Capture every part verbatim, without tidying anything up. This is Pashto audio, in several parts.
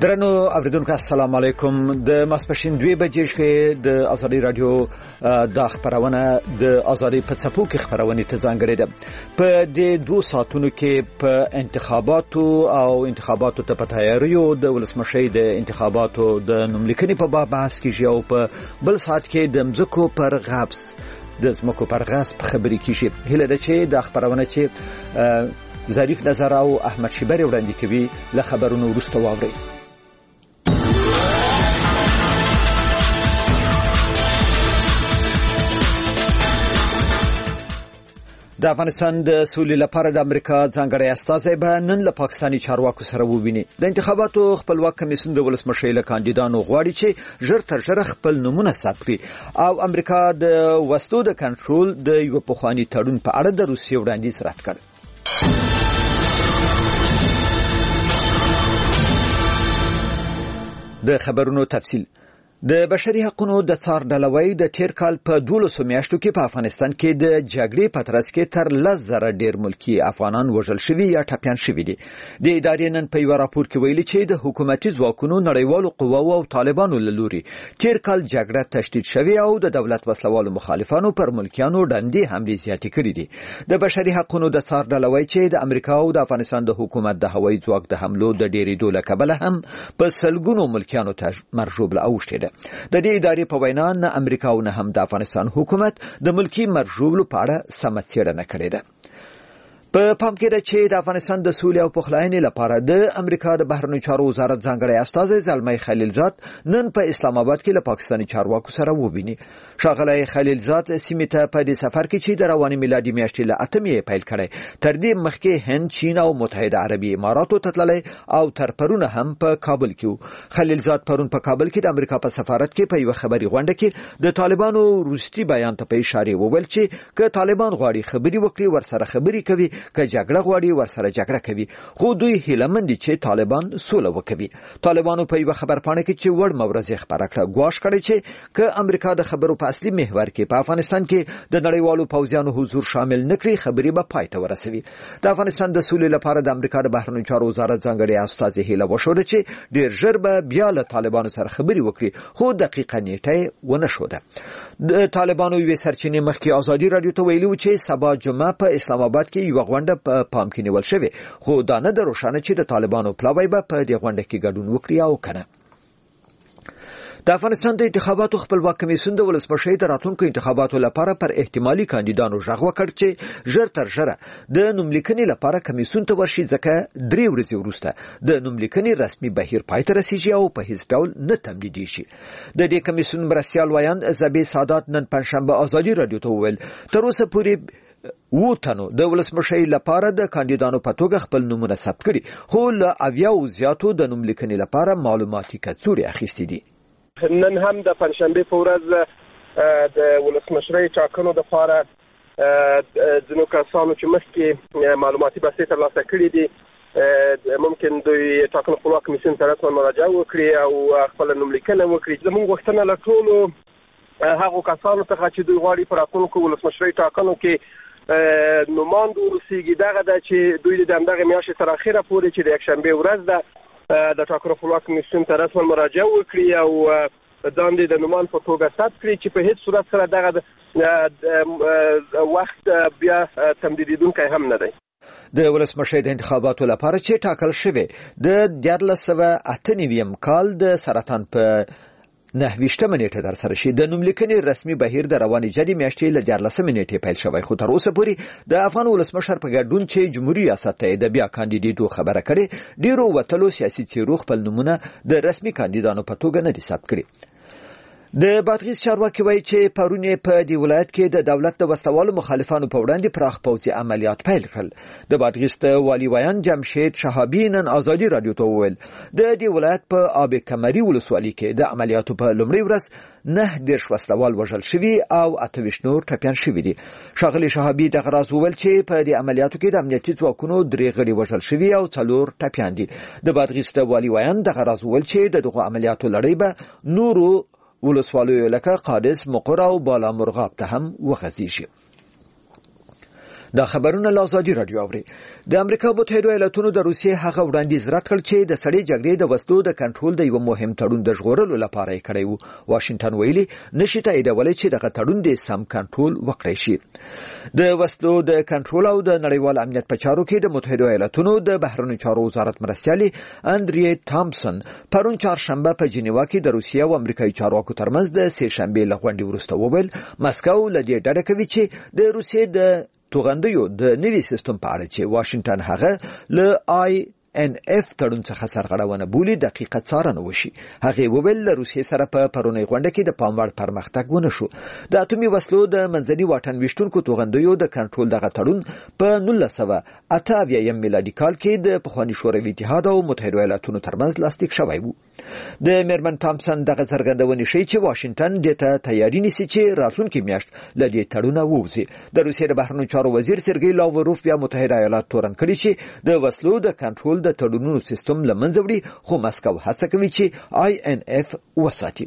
درنو اوریدونکو السلام علیکم د ماسپښین دوه بجې شوې د ازادي رادیو د خبرونه د ازادي په څپو کې خبرونه ته ځانګړې ده په دې دوه ساعتونو کې په انتخاباتو او انتخاباتو ته په تیاریو د ولسمشي د انتخاباتو د نوملیکنې په باب بحث کیږي او په بل ساعت کې د مزکو پر غابس د زمکو پر غصب خبرې کیږي هله د چې د خبرونه چې ظریف نظر او احمد شیبری وړاندې کوي له خبرونو وروسته واوري. د افغانستان د سولې لپاره د امریکا ځانګړی استازی به نن له پاکستاني چارواکو سره وویني. د انتخاباتو خپلواک کمیسیون د ولسمشي له کاندیدانو غواړي چې ژر تر ژره خپل نمونه ثبت کړي او امریکا د وسلو د کنټرول د یو پخوانی تړون په اړه د روسیې وړاندیز رد کړ. د خبرونو تفصیل. د بشري حقوقو د څار ډلوي د تیر کال په دولسو میاشتو کې په افغانستان کې د جګړې په ترڅ کې تر لس زره ډیر ملکی افغانان وژل شوي یا ټپيان شوي دي. د ادارې نن په یو راپور کې ویلي چې د حکومتي ځواکونو نړیوالو قواو او طالبانو له لوري تیر کال جګړه تشدید شوی او د دولت وسلوالو مخالفانو پر ملکیانو ډندې حملې زیاتې کړې دي. د بشري حقوقو د څار ډلوي چې د امریکا او د افغانستان د حکومت د هوایي ځواک د حملو د ډېرېدو له کبله هم په سلګونو ملکیانو ته مرجوب اوښتې ده. د دې ادارې په وینا نه امریکا او نه هم د افغانستان حکومت د ملکی مرجوبلو په اړه سم څېړنه کړې ده. په پام کې ده چې د افغانستان د سولې او پخلاینې لپاره د امریکا د بهرنیو چارو وزارت ځانګړی استازی زلمی خلیلزاد نن په اسلام آباد کې له پاکستاني چارواکو سره وویني. ښاغلی خلیلزاد سیمې ته په دې سفر کې چې د روانې میلادي میاشتې له اتمې پیل کړی تر دې مخکې هند، چین او متحده عربي اماراتو ته تللی او تر پرونه هم په کابل کې و. خلیلزاد پرون په کابل کې د امریکا په سفارت کې په یو خبري غونډه کې د طالبانو روسي بیان ته په اشاره وویل چې که طالبان غواړي خبري وکړي ورسره خبري کوي، که جګړه غواړي ورسره جګړه کوي، خو دوی هیلهمند دي چې طالبان سوله وکړي. طالبانو په یو خبرپاڼه کې چې وړ مورزه خبره کړه ګواښ کړی چې که امریکا د خبرو په اصلي محور کې په افغانستان کې د نړیوالو پوځیانو حضور شامل نکړي خبري به پای ته ورسوي. د افغانستان د سولې لپاره د امریکا د بهرنیو چارو وزارت ځانګړی استازی هیله وشوده چې ډیر ژر به بیا له طالبانو سره خبري وکړي، خو دقیقه نیټه ونه شوده. د طالبانو یو سرچینې مخکې ازادي رادیو ته ویلي و چې سبا جمعه په اسلام آباد کې یو غونډه په پام کې نیول شوی، خو دا نه د روښانه چې د طالبانو پلاوی به په دې غونډه کې ګډون وکړي او کنه. د افغانستان د انتخاباتو خپلواک کمیسیون د ولسمشي د راتلونکو انتخاباتو لپاره پر احتمالي کاندیدانو غږ وکړ چې ژر تر ژره د نوملیکنې لپاره کمیسیون ته ورشي، ځکه درې ورځې وروسته د نوملیکنې رسمي بهیر پای ته رسیږي او په هیڅ ډول نه تمدیدي شي. د دې کمیسیون مرستیال وایند زبی سادات نن پنځشنبه ازادي رادیو ته وویل تر اوسه پورې و تنو د ولسمشي لپاره د کاندیدانو په توګه خپل نومونه ثبت کړي، خو له اویاو زیاتو د نوملیکنې لپاره معلوماتي کڅوړې اخیستې دي. نن هم د پنځشنبه په ورځ د ولسمشي ټاکنو لپاره ځینو کسانو چې مخکې معلوماتي بسته ترلاسه کړي دي ممکن دوی ټاکنو خپلواک کمیسیون ته رسماً مراجعه وکړي او خپل نوملیکنه وکړي. زموږ غوښتنه له ټولو هغو کسانو څخه چې دوی غواړي په راتلونکو ولسمشي ټاکنو کې نومان ورسیږي دغه ده چې دوی د همدغه میاشتې تر اخره پورې چې د یکشنبې ورځ ده د ټاکنو خپلواک کمیسیون ته رسماً مراجعه وکړي او ځان دې د نومان په توګه ثبت کړي چې په هیڅ صورت سره دغه وخت بیا تمدیدیدونکی هم نه دی. د ولسمشي د انتخاباتو لپاره چې ټاکل شوی د دیارلس سوه اته نویم کال د سرطان په نهویشتمه نیټه در سره شي. د نوملیکنې رسمي بهیر د روانې جدي میاشتې له دیارلسمې نیټې پیل شوی، خو تر اوسه پورې د افغان ولسمشر په ګډون چې جمهوریت ریاست ته د بیا کاندیدېدو خبره کړې، ډیرو وتلو سیاسي څیرو خپل نمونه د رسمي کاندیدانو په توګه نه دي ثبت کړي. د بادغیس چارواکي وایي چې پرون په دې ولایت کې د دولت د وسلوالو مخالفانو په وړاندې پراخ پوځي عملیات پیل کړل. د بادغیس د والي ویان جمشید شهابی نن ازادي رادیو ته وویل د دې ولایت په آب کمري ولسوالۍ کې د عملیاتو په لومړۍ ورځ نه دیرش وسلوال وژل شوي او اته ویشت نور ټپیان شوي دي. ښاغلي شهابی دغه راز وویل چې په دې عملیاتو کې د امنیتي ځواکونو درې غړي وژل شوي او څلور ټپیان دي. د بادغیس د والي ویان دغه راز وویل چې د دغه عملیاتو لړۍ به نورو ولسوالیو لکه قادس، مقر او بالا مرغاب ته هم وغځیږي. دا خبرونه له ازادي رادیو اوري. د امریکا متحده ایالاتونو د روسیې هغه وړاندیز رد کړ چې د سړې جګړې د وسلو د کنټرول د یو مهم تړون د ژغورلو لپاره یې کړی و. واشنگټن ویلي نشي تاییدولی چې دغه تړون د سم کنټرول وکړي شي. د وسلو د کنټرول او د نړیوال امنیت په چارو کې د متحده ایالاتونو د بهرنیو چارو وزارت مرستیالي اندری تامسون پرون چهارشنبه په جنیوا کې د روسیې او امریکایي چارواکو ترمنځ د سه شنبه لغونډې وروسته وویل مسکو له دې ډډه کوي چې د روسیې د توغندیو د نوي سیستم په اړه چې واشنگټن هغه له آی ان اف تړون څخه سرغړونه بولي دقیقه څارنه وشي. هغه وویل له روسیې سره په پرونی غونډه کې د پاموړ پرمختګ ونه شو. د اټومي وسلو د منځني واټن ویشتونکو توغندیو د کنټرول دغه تړون په نولس سوه اته اویا میلادي کال کې د پخواني شوروي اتحاد او متحده ایالاتونو ترمنځ لاسلیک شوی و. د میرمن تامسون دغه څرګندونه شي چې واشنگټن دته تیاری نیسي چې راتلونکي میاشت له دې تړونه ووځي. د روسیې د بهرنیو چارو وزیر سرګی لاوروف بیا متحده ایالات تورن کړي چې د وسلو د کنټرول د تړونونو سیستم لمنځه وړي، خو مسکو هڅه کوي چې آی ان اف وساتي.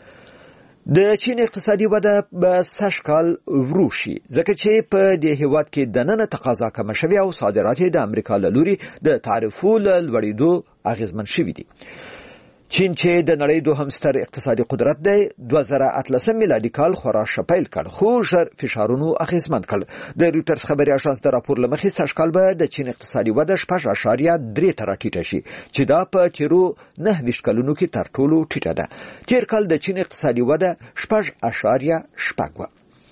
د چین اقتصادي وده به سږ کال ورو شي ځکه چې په دې هیواد کې دننه تقاضا کمه شوې او صادرات د امریکا له لوري د تعرفو له لوړېدو اغیزمن شوي دي. چین چې د نړۍ دوهم ستر اقتصادي قدرت دی دوه زره اتلسم میلادي کال خورا شپیل کړ، خو ژر فشارونو اغیزمن کړ. د رویټرز خبري اژانس د راپور له مخې سږ کال به د چین اقتصادي وده شپږ اعشاریه درې ته راټیټه شي چې دا په تیرو نهه ویشت کلونو کې تر ټولو ټیټه ده. تیر کال د چین اقتصادي وده شپږ اعشاریه شپږ وه.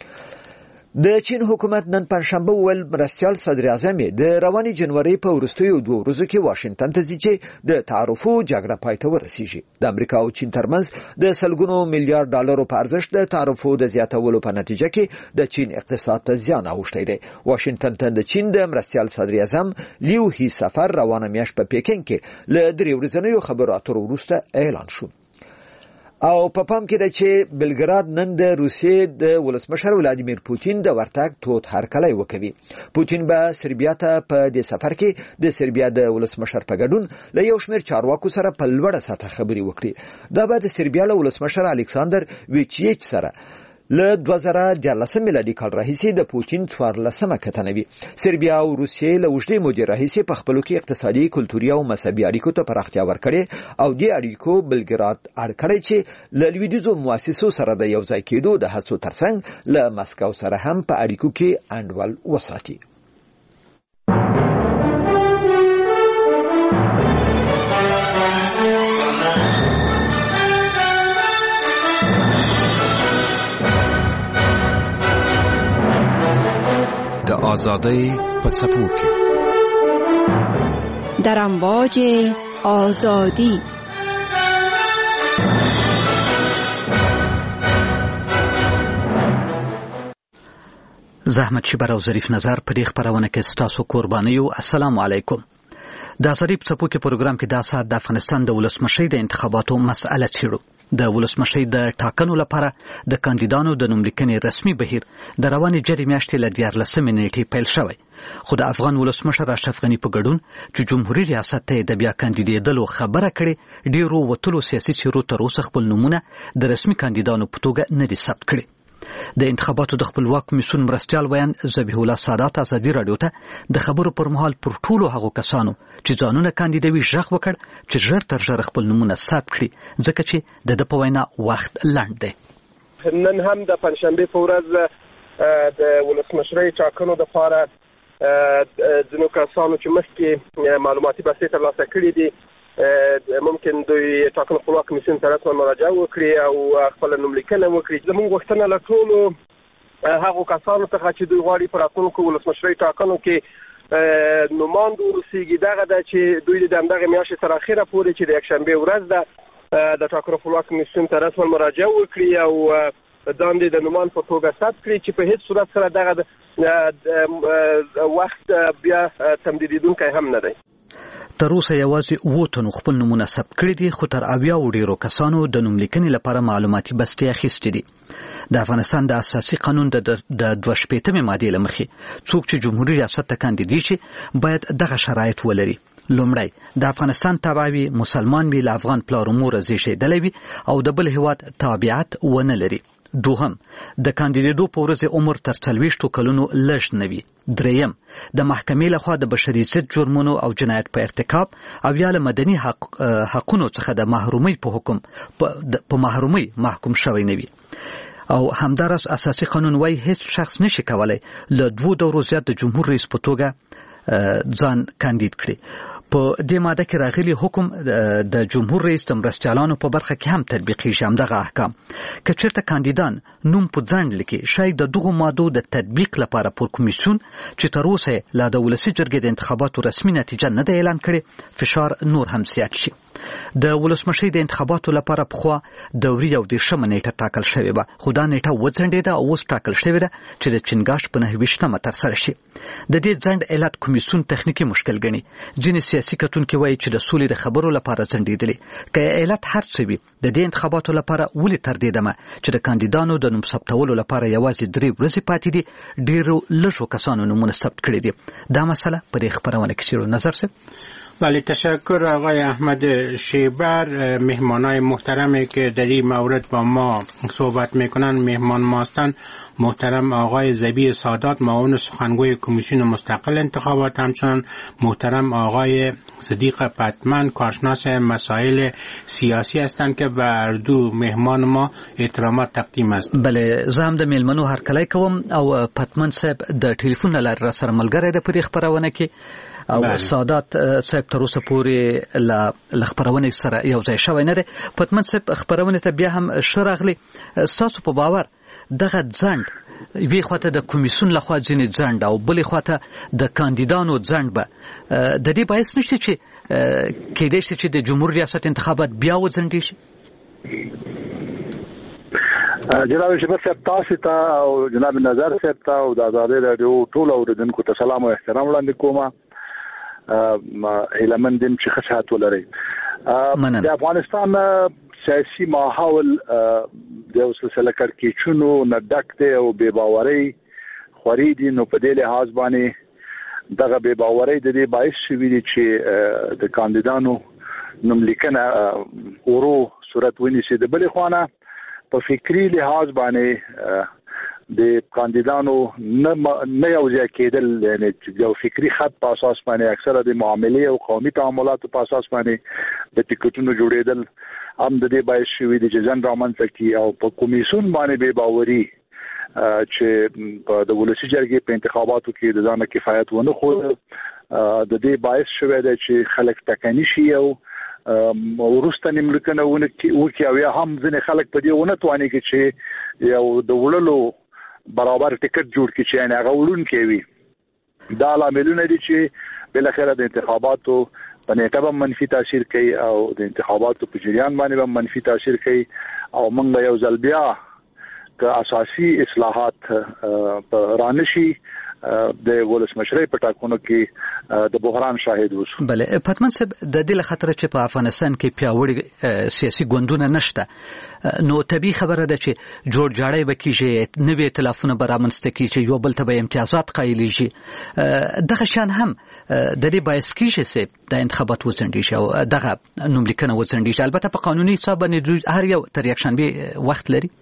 د چین حکومت نن پنځشنبه ویل مرستیال صدر اعظم د رواني جنوري په وروستیو دوه ورځو کې واشنگټن ته ځي چې د تعرفو جګړه پای ته ورسیږي. د امریکا او چین ترمنځ د سلګونو میلیارډ ډالرو په ارزښت د تعرفو د زیاتولو په نتیجه کې د چین اقتصاد ته زیان اوښتی دی. واشنگټن ته د چین د مرستیال صدر اعظم لیو هی سفر روانه میاشت په پیکینګ کې له درې ورځنیو خبرو اترو وروسته اعلان شو. او په پام کې ده چې بلګراد نن د روسیې د ولسمشر ولادیمیر پوتین د ورتګ تود هرکلی وکوي. پوتین به سربیا ته په دې سفر کې د سربیا د ولسمشر په ګډون له یو شمېر چارواکو سره په لوړه سطحه خبرې وکړي. دا به د سربیا له ولسمشر الکساندر ویچیچ سره له دوه زره دیارلسم میلادي کال راهیسې د پوتین څوارلسمه کتنه وي. سربیا او روسیې له اوږدې مودې راهیسې په خپلو کې اقتصادي، کلتوري او مذهبي اړیکو ته پراختیا ورکړې او دې اړیکو بلګراد اړ کړی چې له لویدیځو مؤسسو سره د یو ځای کېدو د هڅو ترڅنګ له مسکو سره هم په اړیکو کې انډول وساتي. د آزادۍ په څپو کې در امواج آزادی زحمت شبر او ظریف نظر په دې خبرونه کې ستاسو قربانیو. السلام علیکم. د ظریف څپو کې پروګرام کې دا سات د افغانستان د ولسمشۍ د انتخاباتو مسأله څیړو. د ولسمشۍ د ټاکنو لپاره د کاندیدانو د نوملیکنې رسمي بهیر د روانې جری میاشتې له دیارلسمې نیټې پیل شوی، خو د افغان ولسمشر اشرف غني په ګډون چې جمهوریت ریاست ته د بیا کاندیدېدلو خبره کړې، ډیرو وتلو سیاسي څیرو تر اوسه خپل نومونه د رسمي کاندیدانو په توګه نه دي ثبت کړي. د انتخاباتو د خپلواک کمیسیون مرستیال ویان ذبیح الله سادات ازادي رادیو ته د خبرو پر مهال پر ټولو هغو کسانو چې ځانونه کاندیدوي ژغ وکړ چې ژر تر ژره خپل نومونه ثبت کړي ځکه چې د ده په وینا وخت لنډ دی. نن هم د پنجشنبې په ورځ د ولسمشرۍ ټاکنو دپاره ځینو کسانو چې مخکې معلوماتي بستې ترلاسه کړي دي ممکن دوی ټاکنو خپلواک کمیسیون ته رسما مراجعه وکړي او خپله نوملیکنه وکړي. زموږ غوښتنه له ټولو هغو کسانو څخه چې دوی غواړي په راتلونکو ولسمشرۍ ټاکنو کې نوماند واوسېږي دغه ده چې دوی د همدغې میاشتې تر اخره پورې چې د یکشنبې ورځ ده د ټاکنو خپلواک کمیسیون ته رسما مراجعه وکړي او داندې د نومان په توګه ثبت کړي چې په هیڅ صورت سره دغه وخت بیا تمدیدېدونکی هم نه دی. تر اوسه یوازې اووه تنو خپل نومونه ثبت کړي دي، خو تر اویاو ډیرو کسانو د نوملیکنې لپاره معلوماتي بستې اخیستې دي. د افغانستان د اساسي قانون د دوه شپېتمې مادې له مخې څوک چې جمهوري ریاست ته کاندیدي شي باید دغه شرایط ولري. لومړی د افغانستان تابع وي، مسلمان وي، له افغان پلار و موره زیږېدلی وي او د بل هیواد تابعیت ونه لري. دوهم د کاندیدېدو په ورځ عمر تر څلوېښتو کلونو لږ نه وي. دریم د محکمې لخوا د بشري ضد جرمونو او جنایت په ارتکاب او یا له مدني حق حقونو څخه د محرومۍ په حکم په محرومۍ محکوم شوی نه وي. او همدارس اساسي قانون وايي هیڅ شخص نشي کولای له دوه دورو زیات د جمهور رئیس په توګه ځان کاندید کړي. په دې ماده کې راغلي حکم د جمهور رئیس د مرستیالانو په برخه کې هم تطبیقیږي. همدغه احکام که چېرته کاندیدان نوم په ځنډ لیکي شاید د دغو مادو د تطبیق لپاره پر کمیسیون چې تر اوسه لا د ولسي جرګې د انتخاباتو رسمي نتیجه نه ده اعلان کړې فشار نور هم زیات شي. د ولسمشۍ د انتخاباتو لپاره پخوا دوري او دېرشمه نیټه ټاکل شوې وه، خو دا نیټه وځنډېده او اوس ټاکل شوې ده چې د چنګاښ په نهه ویشتمه ترسره شي. د دې ځنډ علت کمیسیون تخنیکي مشکل ګڼي. ځینې سیاسي کتونکي وایي چې د سولې د خبرو لپاره ځنډېدلې. که علت هر څه وي د دې انتخاباتو لپاره ولې تر دې دمه چې د کاندیدانو د نوم ثبتولو لپاره یوازې درې ورځې پاتې دي ډېرو لږو کسانو نومونه ثبت کړي دي. دا مسله په دې خبرونه کې چیرو نظر سه. بله، تشکر آقای احمد شیبر. مهمانای محترمی که در این مورد با ما صحبت میکنن مهمان ماستن محترم آقای زبی سادات معاون سخنگوی کمیسیون مستقل انتخابات، همچنان محترم آقای صدیق پتمن کارشناس مسائل سیاسی هستند که بر دو مهمان ما احترامات تقدیم است. بله، زه هم د میلمنو هرکلی کوم او پتمن صاحب د ټلیفون له لارې را سره ملګری دی په دې خپرونه کې او بله. سادات صاحب تر اوسه پورې له خپرونې سره یو ځای شوی نه دی. پتمن صاحب خپرونې ته بیا هم ښه راغلی. ستاسو په باور دغه ځنډ یوې خواته د کمیسیون لخوا ځینې ځنډ او بلې خواته د کاندیدانو ځنډ به د دې باعث نشته چې کېدای شي چې د جمهور ریاست انتخابات بیا وځنډې شي؟ جناب شبر صاحب تاسو ته او جناب نظر صاحب ته او د آزادۍ راډیو ټول اوریدونکو ته سلام او احترام وړاندې کوم. هیلمن دیم چې ښه صحت ولرئ. د افغانستان سیاسي ماحول د یو سلسله کړکېچونو نه ډک دی او بې باورۍ خورې دي. نو په دې لحاظ باندې دغه بې باورۍ د دې باعث شوي دي چې د کاندیدانو نوملیکنه ورو صورت ونیسي. د بلې خوا په فکري لحاظ باندې د کاندیدانو نه نه یو ځای کېدل، یعنی یو فکري خط په اساس باندې اکثره د معاملې او قومي تعاملاتو په اساس باندې د ټیکټونو جوړېدل هم د دې باعث شوي دي چې ځنډ رامنځته کړي. او په کمیسیون باندې بې باوري چې په د ولسي جرګې په انتخاباتو کې د ځانه کفایت ونه ښود د دې باعث شوی دی چې خلک ټکني شي او وروسته نیملیکنه وکړي او یا هم ځینې خلک په دې ونه توانېږي چې یو د وړلو برابر ټیکټ جوړ کړي چې یعنې هغه وړونکی وي. دا لاملونه دي چې بالاخره د انتخاباتو په نیټه به منفي تاثیر کوي او د انتخاباتو په جریان باندې به منفي تاثیر کوي. او موږ به یو ځل بیا که اساسي اصلاحات رانشي د ولسمشرۍ په ټاکنو کې د بحران شاهد اوسو. بله، پتمن صاحب د دې له خطره چې په افغانستان کې پیاوړي سیاسي ګوندونه نشته، نو طبیعي خبره ده چې جوړ جاړی به کېږي، نوي ائتلافونه به رامنځته کېږي، یو بل ته به امتیازات قایلیږي. دغه شیان هم د دې باعث کېږي چې د انتخابات وځنډېږي او دغه نوملیکنه وځنډېږي. البته په قانوني حساب باندې هر یو تر یکشنبې وخت لري.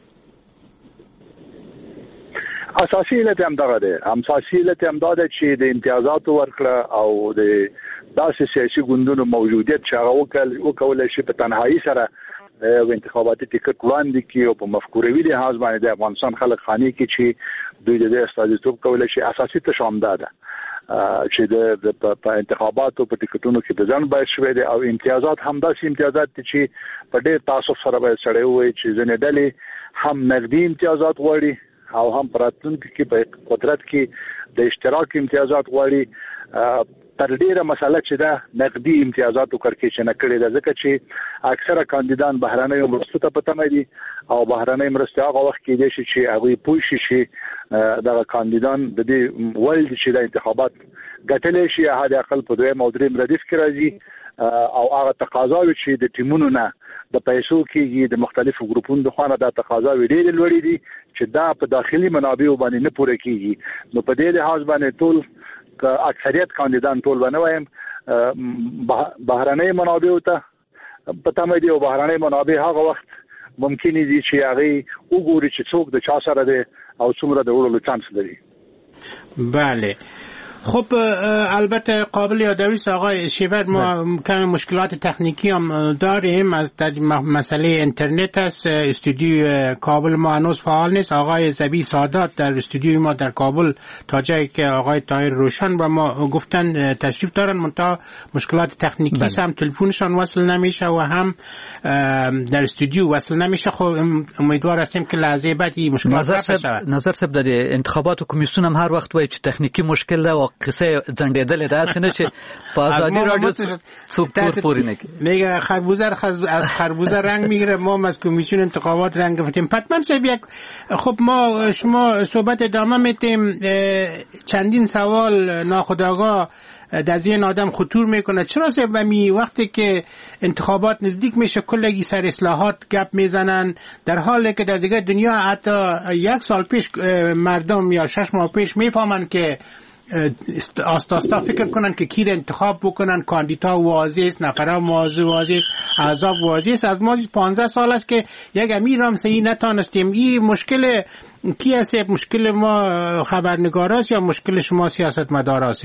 اساسي علت هم دغه دی. اساسي علت هم دا دی چې د امتیازاتو ورکړه او د داسې سیاسي ګوندونو موجودیت چې هغه وکولی شي په تنهایي سره یو انتخاباتي ټیکټ وړاندې کړي او په مفکوروي لحاظ باندې د افغانستان خلک خاني کړي چې دوی د دې استازیتوب کولی شي. اساسي تشه همدا ده چې د په انتخاباتو په ټیکټونو کې د ځنډ باعث شوی دی او امتیازات هم داسې امتیازات دي چې په ډېر تعصب سره باید سړی ووایي چې ځینې ډلې هم نقدي امتیازات غواړي او هم پراتونکو کې په قدرت کې د اشتراک امتیازات غواړي. تر ډیره مسله چې دا نقدي امتیازاتو کړکېچ نه کړي ده، ځکه چې اکثره کاندیدان بهرنیو مرستو ته په تمه دي او بهرنۍ مرستې هغه وخت کېدای شي چې هغوی پوه شي چې دغه کاندیدان د دې ویل دي چې د انتخابات ګټلی شي، حد اقل په دویم او درېیم ردیف کې راځي او هغه تقاضاوي چې د ټیمونو نه د پیسو کېږي د مختلفو ګروپونو د خوا نه دا تقاضاوي ډېرې لوړې دي چې دا په داخلي منابعو باندې نه پوره کېږي. نو په دې لحاظ باندې ټول اکثریت کاندیدان ټول به نه وایم بهرنۍ منابعو ته په تمه دي او بهرنۍ منابع هغه وخت ممکن دي چې هغه وګوري چې څوک د چا سره دی او څومره د وړلو چانس لري. بله خب البته قابل یادآوری است آقای شیبر ما کم مشکلات تکنیکی هم داریم از مسئله اینترنت است. استودیوی کابل ما هنوز فعال نیست. آقای زبی سادات در استودیوی ما در کابل تا جایی که آقای طاهر روشن و ما گفتن تشریف دارن منتها مشکلات تکنیکی است، هم تلفنشان وصل نمیشه و هم در استودیو وصل نمیشه. خب امیدوار هستیم که لحظه بعدی مشکلات رفع شود. نظر صاحب د انتخاباتو کمیسیون هم هر وخت وایي چې تکنیکی مشکل ده و قصه ځنډېدلې ده څنګه چې په ازادي رادیو څوک تور پوری نه کوي. میگه خربوزه از خربوزه رنگ میگیره، ما از کمیسیون انتخابات رنگ گرفتیم. پتمن صاحب یک خب ما شما صحبت ادامه میتیم. چندین سوال ناخودآگاه در ذهن آدم خطور میکنه. چرا صاحب می وقتی که انتخابات نزدیک میشه کلگی سر اصلاحات گپ میزنن، در حالی که در دیگه دنیا حتی یک سال پیش مردم یا شش ماه پیش میفهمن که آستا آستا فکر کنن که کی انتخاب بکنن، کاندیدا واضح است، نفرا واضح واضح است، احزاب واضح است. از ما پانزده سال است که یک امیر هم صحیح نتانستیم. این مشکل کی است؟ مشکل ما خبرنگاراست یا مشکل شما سیاستمدارا است؟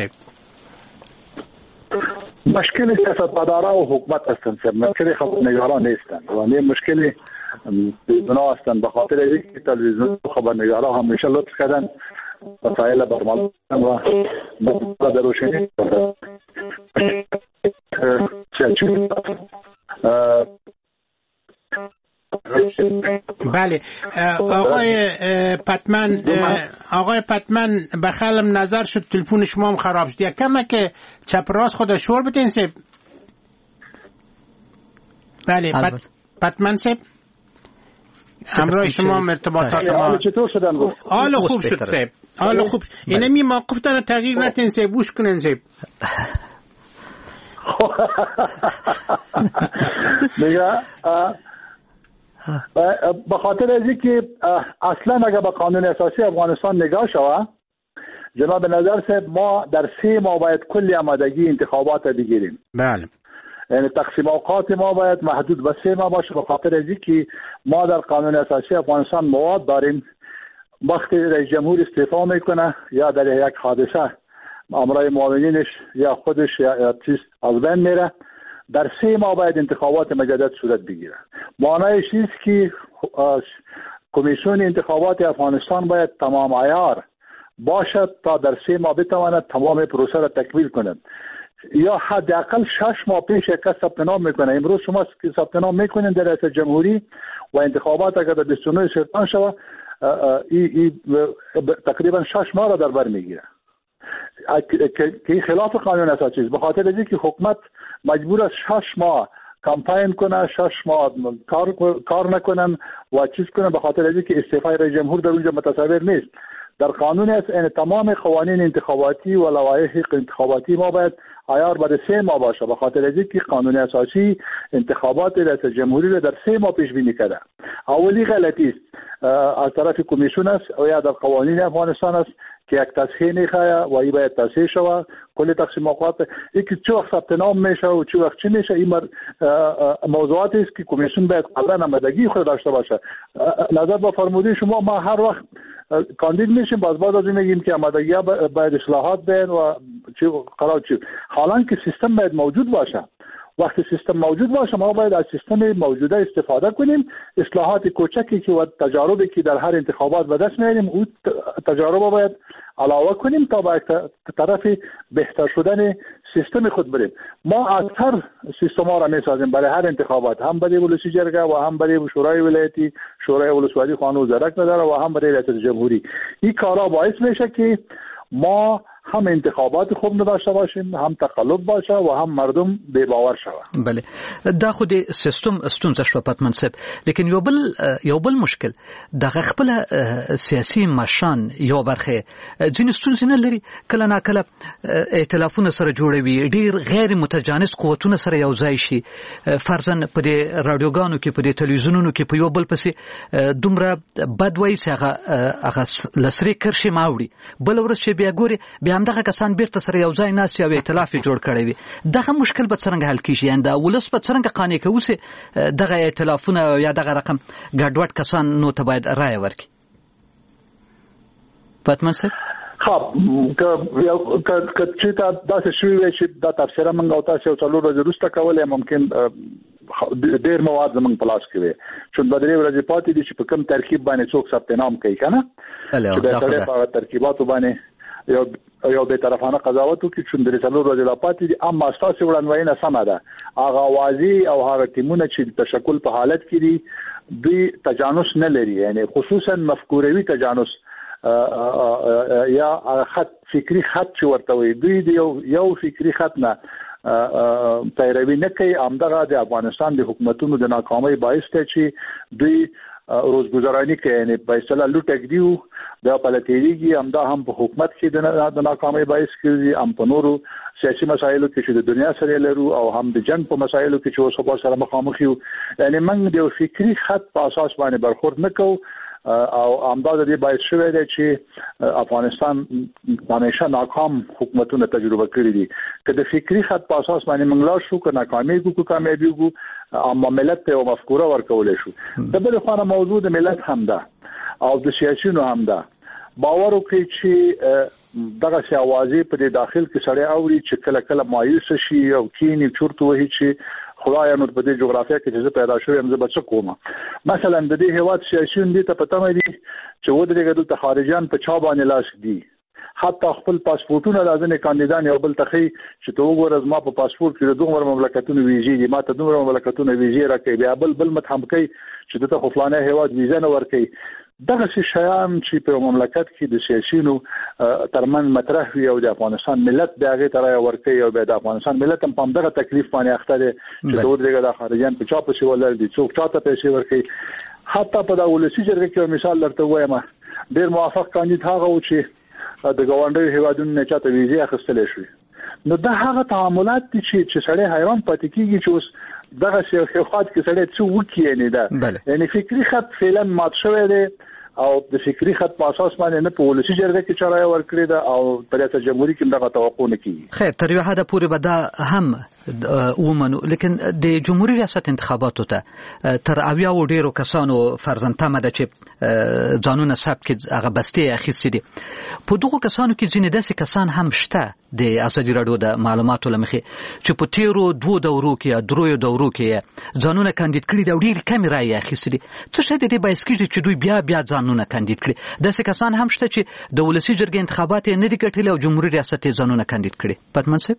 مشکل سیاستمدارا و حکومت هستند، مشکل خبرنگارا نیستند و نه مشکل بنا هستند. به خاطر اینکه تلویزیون و خبرنگارا همیشه لطف کردن وسایل برمال و در روشنی بله آقای پتمن آقای پتمن بخلم نظر شد تلفن شما هم خراب شد. یک کمه که چپ راست خود شور بتین سیب. بله پت... پتمن سیب همراه شما مرتباطات ما چطور شدن؟ حال خوب شد سیب، حال خوب. اینه می موقفتان تغییر نتین سیب، بوش کنن سیب. دیگه به خاطر از اینکه اصلا اگر به قانون اساسی افغانستان نگاه شود جناب نظر صاحب ما در سه ماه باید کلی آمادگی انتخابات بگیریم. بله. یعنی تقسیم اوقات ما باید محدود به سه ماه باشه، به خاطر از اینکه ما در قانون اساسی افغانستان مواد داریم وقتی رئیس جمهور استعفا میکنه یا در یک حادثه امرای معاونینش یا خودش یا چیز از بین میره، در سه ماه باید انتخابات مجدد صورت بگیره. معنیش است که کمیسیون انتخابات افغانستان باید تمام عیار باشد تا در سه ماه بتواند تمام پروسه را تکمیل کند. یا حداقل شش ماه پیش یک ثبت نام میکنه. امروز شما ثبت نام میکنین در ریاست جمهوری و انتخابات اگر در بیست و نه سپتامبر شود ای, ای تقریبا شش ماه را در بر میگیره که خلاف قانون اساسی است. به خاطر اینکه حکومت مجبور است شش ماه کمپاین کنه، شش ماه کار کار نکنن و چیز کنن، به خاطر اینکه استعفای رئیس جمهور در اونجا متصور نیست. در قانون است این تمام قوانین انتخاباتی و لوایح انتخاباتی ما باید عیار بعد سه ماه باشه، به خاطر اینکه قانون اساسی انتخابات رئیس جمهوری را در سه ماه پیش بینی کرده. اولی غلطی است از طرف کمیسیون است و یا در قوانین افغانستان است که یک تصحیح میخواه و این باید تصحیح شود. کلی تقسیم اوقات یکی چه وقت ثبت نام میشه و چه وقت چی میشه، این موضوعاتی است که کمیسیون باید قبلا آمادگی خود داشته باشه. نظر با فرموده شما ما هر وقت کاندید میشیم باز باز از این میگیم که آمادگی باید اصلاحات بین و چی قرار چی. حالا که سیستم باید موجود باشه، وقتی سیستم موجود باشه ما باید از سیستم موجوده استفاده کنیم. اصلاحات کوچکی که و تجاربی که در هر انتخابات به دست میاریم اون تجارب باید علاوه کنیم تا به طرف بهتر شدن سیستم خود بریم. ما از هر سیستم ها را میسازیم برای هر انتخابات، هم برای ولسی جرگه و هم برای شورای ولایتی، شورای ولسوالی خانه وزارت نداره و هم برای ریاست جمهوری. این کارا باعث میشه که ما هم انتخابات خوب نداشته باشیم، هم تقلب باشه و هم مردم بے باور شوه. بله دا خو د سیستم ستونزه شو پتمن صاحب، لیکن یو بل یو بل مشکل د خپل سیاسي مشان یو برخه ځینې ستونزې نه لري، کله نا کله ائتلافونه سره جوړوي، ډیر غیر متجانس قوتونه سره یو ځای شي، فرضاً په دې رادیوګانو کې په دې تلویزیونونو کې په یو بل پسې دومره بد وایي چې هغه هغه لسري کرشي ماوړي، بل ورځ چې بیا ګوري بیا همدغه کسان بیرته سره یو ځای ناست او ائتلاف جوړ کړی وي دغه مشکل به څنګه حل کیږي یعنی د ولس په څنګه قانع کوي چې دغه ائتلافونه یا دغه رقم ګډوډ کسان نو ته باید رایه ورکړي پاتمن صاحب خب که یو که چې تا داسې شوی وي چې دا تفسیر موږ او تاسو یو څلور ورځې وروسته کولای ممکن ډیر مواد زموږ په لاس کې وي چې د درې ورځې پاتې دي چې په کوم ترکیب باندې څوک ثبت نام کوي کنه چې د ټول په ترکیباتو باندې یو یو به طرفانه قضاوت وکړي چې د څلور ورځې لا پاتې دي اما اساس وړاندوینه سم ده هغه اوازي او هغه ټیمونه چې تشکل په حالت کې دي دوی تجانس نه لري یعنی خصوصا مفکوروي تجانس یا خط فکری خط چې ورته وي دوی یو یو فکری خط نه پیروي نه کوي همدغه د افغانستان د حکومتونو د ناکامۍ باعث ته چې دوی روزګارانی کوي یعنی په اصطلاح لوټ کړیو د پلاتېریږي همدا هم په حکومت کې د ناکامۍ باعث کیږي هم په نورو سیاسي مسایلو کې چې د دنیا سره لرو او هم د جنگ په مسایلو کې چې اوس په سره مخامخ یو یعنی موږ د فکری خط په اساس باندې برخورد نه کوو او همدا د دې باعث شوی دی چې افغانستان همیشه ناکام حکومتونه تجربه کړې دي که د فکری خط په اساس باندې موږ لا شو که ناکامي کو کامیابی کو اما ملت ته مفکوره ورکول شو د بل خو موضوع د ملت هم ده او د سیاسيونو هم ده باور وکړي چې دغه سیاوازي په داخل کې سړی اوري چې کله کله مایوس شي او کینی چورته وهي چې خدای نو په دې جغرافیه کې چې پیدا شوی هم زه بچ کوم مثلا د دې هواد سیاسيون دي ته پته مې دي چې و دې د خارجيان په چا باندې لاس دي حتی خپل پاسپورتونه لازمي کاندیدان یو بل تخي چې تو وګورئ ما په پاسپورت کې دوه مملکتونو ویزې دي ما ته دوه مملکتونو ویزې راکې بیا بل بل متهم کوي چې دته خپلانه هواد ویزه نه ورکې دغه شیان چې په مملکت کې د سیاسيونو ترمن مطرح وي او د افغانستان ملت دغه ترای ورکې او د افغانستان ملت هم په دغه تکلیف باندې اخته دي چې دوی دغه د خارجيان په چا په سی ولر دي څوک چاته پیسې ورکې حتی په د ولسی جرګه کې مثال درته وایم ډیر موافق کاندید هغه و چې د ګاونډي هیوادونو نه چاته ویزه اخیستل شي نو دا هغه تعاملات دي چې چې سړی حیران پاتې کیږي چې اوس دغه شی خاط کې سړی څه وکړي نه ده یعنی فکری خط فعلا مات شوی دی او د فکری خط په اساس باندې نه په ولسی جرګه کې چارای ورکړي ده او په ریاست جمهوریت کې دغه توقع نه کیږي خیر تر یو حد پورې به دا هم ومنو لیکن د جمهوریت ریاست انتخاباتو ته تر اویا و ډیرو کسانو فرزندتمه ده چې ځانونه ثبت کې هغه بستې اخیستي دي په دغه کسانو کې ځینې داسې کسان هم شته د ازادي راډیو د معلوماتو لمخې چې په تیرو دوه دورو کې دروي دورو کې ځانونه کاندید کړي دا ډیر کم رایې اخیستي څه شي د دې باعث کیږي چې دوی بیا بیا ځانونه کاندید کړي داسې کسان هم شته چې د ولسی جرګې انتخابات نه دي ګټلي او جمهوریت ریاست یې ځانونه کاندید کړي پاتمن صاحب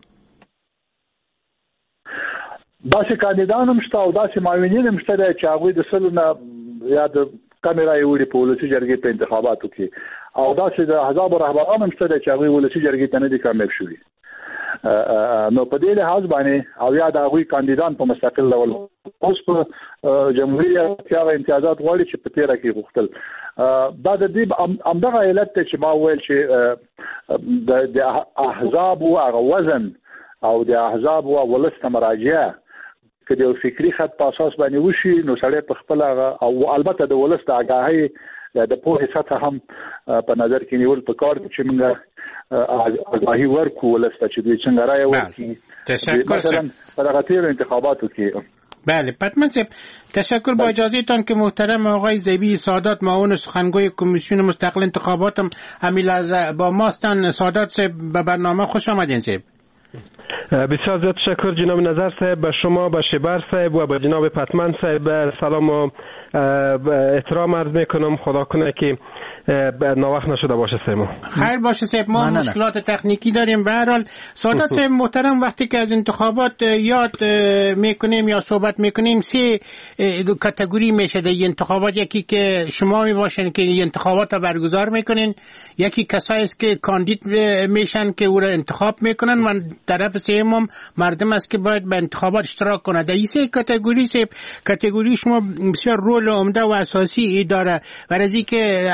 داسې کاندیدان هم شته او داسې معاونین هم شته چې هغه د سلونه یا د کیمرا یې وړي په ولسی جرګې په انتخاباتو کې او داسې د حزب رهبران هم شته چې هغه ولسی جرګې ته نه دي کامیاب شوي نو په دې لحاظ باندې او یا د هغوی کاندیدان په مستقل ډول اوس په جمهوریت کې امتیازات غواړي چې په تیره کې غوښتل دا د دې همدغه علت چې ما ویل چې د احزاب او هغه وزن او د احزاب او ولست مراجعه کله یو فکری خط په اساس باندې وشي نو سړی په خپل او البته د ولست آگاهی د پوهې سطح هم په نظر کې نیول پکار چې موږ آگاهی ورکو ولست چې دوی څنګه راي ورکړي تشکر مثلا په هغه تیر انتخاباتو کې بله پتمن صاحب تشکر با اجازهتان که محترم آقای زبی سادات معاون سخنگوی کمیسیون مستقل انتخابات هم همین لحظه با ماستن سادات صاحب به برنامه خوش آمدین صاحب بسیار زیاد تشکر جناب نظر صاحب به شما به شیبر صاحب و به جناب پتمن صاحب سلام و احترام عرض میکنم خدا کنه که ناوقت نشده باشه سیمو خیر باشه صاحب ما نه نه. مشکلات تکنیکی داریم به هر حال سعادت صاحب محترم وقتی که از انتخابات یاد میکنیم یا صحبت میکنیم سه کاتگوری میشه در انتخابات یکی که شما میباشین که این انتخابات رو برگزار میکنین یکی کسایی است که کاندید میشن که او را انتخاب میکنن و طرف سوم مردم است که باید به انتخابات اشتراک کنه در این سه کاتگوری صاحب کاتگوری شما بسیار رول عمده و اساسی داره و از اینکه از هر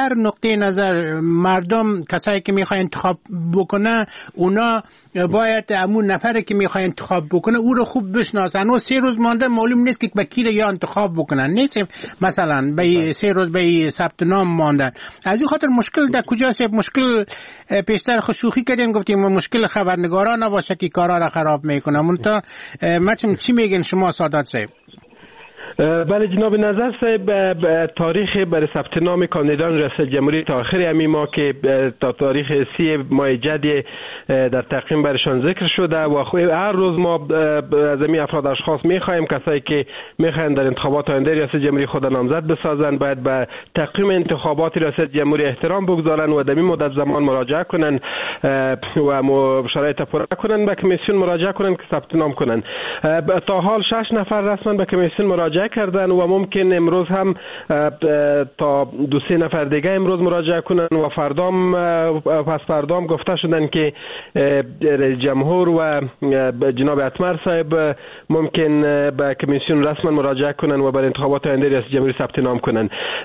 هر نقطه نظر مردم کسایی که میخواد انتخاب بکنه اونا باید همون نفری که میخواد انتخاب بکنه او رو خوب بشناسن و سه روز مانده معلوم نیست که به کی یا انتخاب بکنن، نیست مثلا به سه روز به ثبت نام ماندن. از این خاطر مشکل در کجاست؟ مشکل پیشتر خشوخی کردیم گفتیم مشکل خبرنگاران نباشه که کارا را خراب میکنه. منتها مچم چی میگن شما سادات صاحب؟ بله جناب نظر صاحب، تاریخ برای ثبت نام کاندیدان ریاست جمهوری تا آخر همین ماه که تا تاریخ سی ماه جدی در تقویم برشان ذکر شده و هر روز ما از این افراد اشخاص میخوایم کسایی که میخواین در انتخابات آینده ریاست جمهوری خود نامزد بسازن باید به تقویم انتخابات ریاست جمهوری احترام بگذارن و در این مدت زمان مراجعه کنن و شرایط پورا کنن، به کمیسیون مراجعه کنن که ثبت نام کنن. تا حال شش نفر رسما به کمیسیون مراجعه کردن و ممکن امروز هم تا دو سه نفر دیگه امروز مراجعه کنن و فردام پس فردام گفته شدن که رئیس جمهور و جناب اتمر صاحب ممکن به کمیسیون رسما مراجعه کنن و برای انتخابات آینده ریاست جمهوری ثبت نام کنن.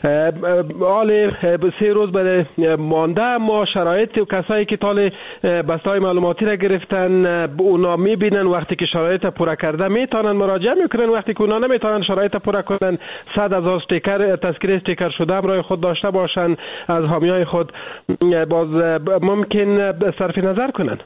حال سه روز بعد مانده ما شرایط و کسایی که تال بسته‌های معلوماتی را گرفتن اونا میبینن وقتی که شرایط پورا کرده میتونن مراجعه میکنن، وقتی که اونا نمیتونن شرایط پورا کنن صد هزار استیکر تذکره استیکر شده برای خود داشته باشن از حامیای خود باز ممکن صرف نظر کنن.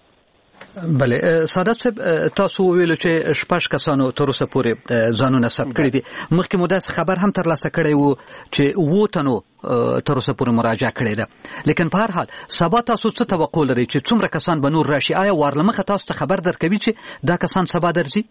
بله سعادت صاحب، تاسو ویلو چې شپږ کسانو تر اوسه پورې ځانونه ثبت کړي دي. مخکې مو داسې خبر هم ترلاسه کړی و چې اووه تنو تر اوسه پورې مراجعه کړې ده، لیکن په هر حال سبا تاسو څه توقع لرئ چې څومره کسان به نور راشي؟ آیا وارلمخه تاسو ته خبر درکوي چې دا کسان سبا درځي؟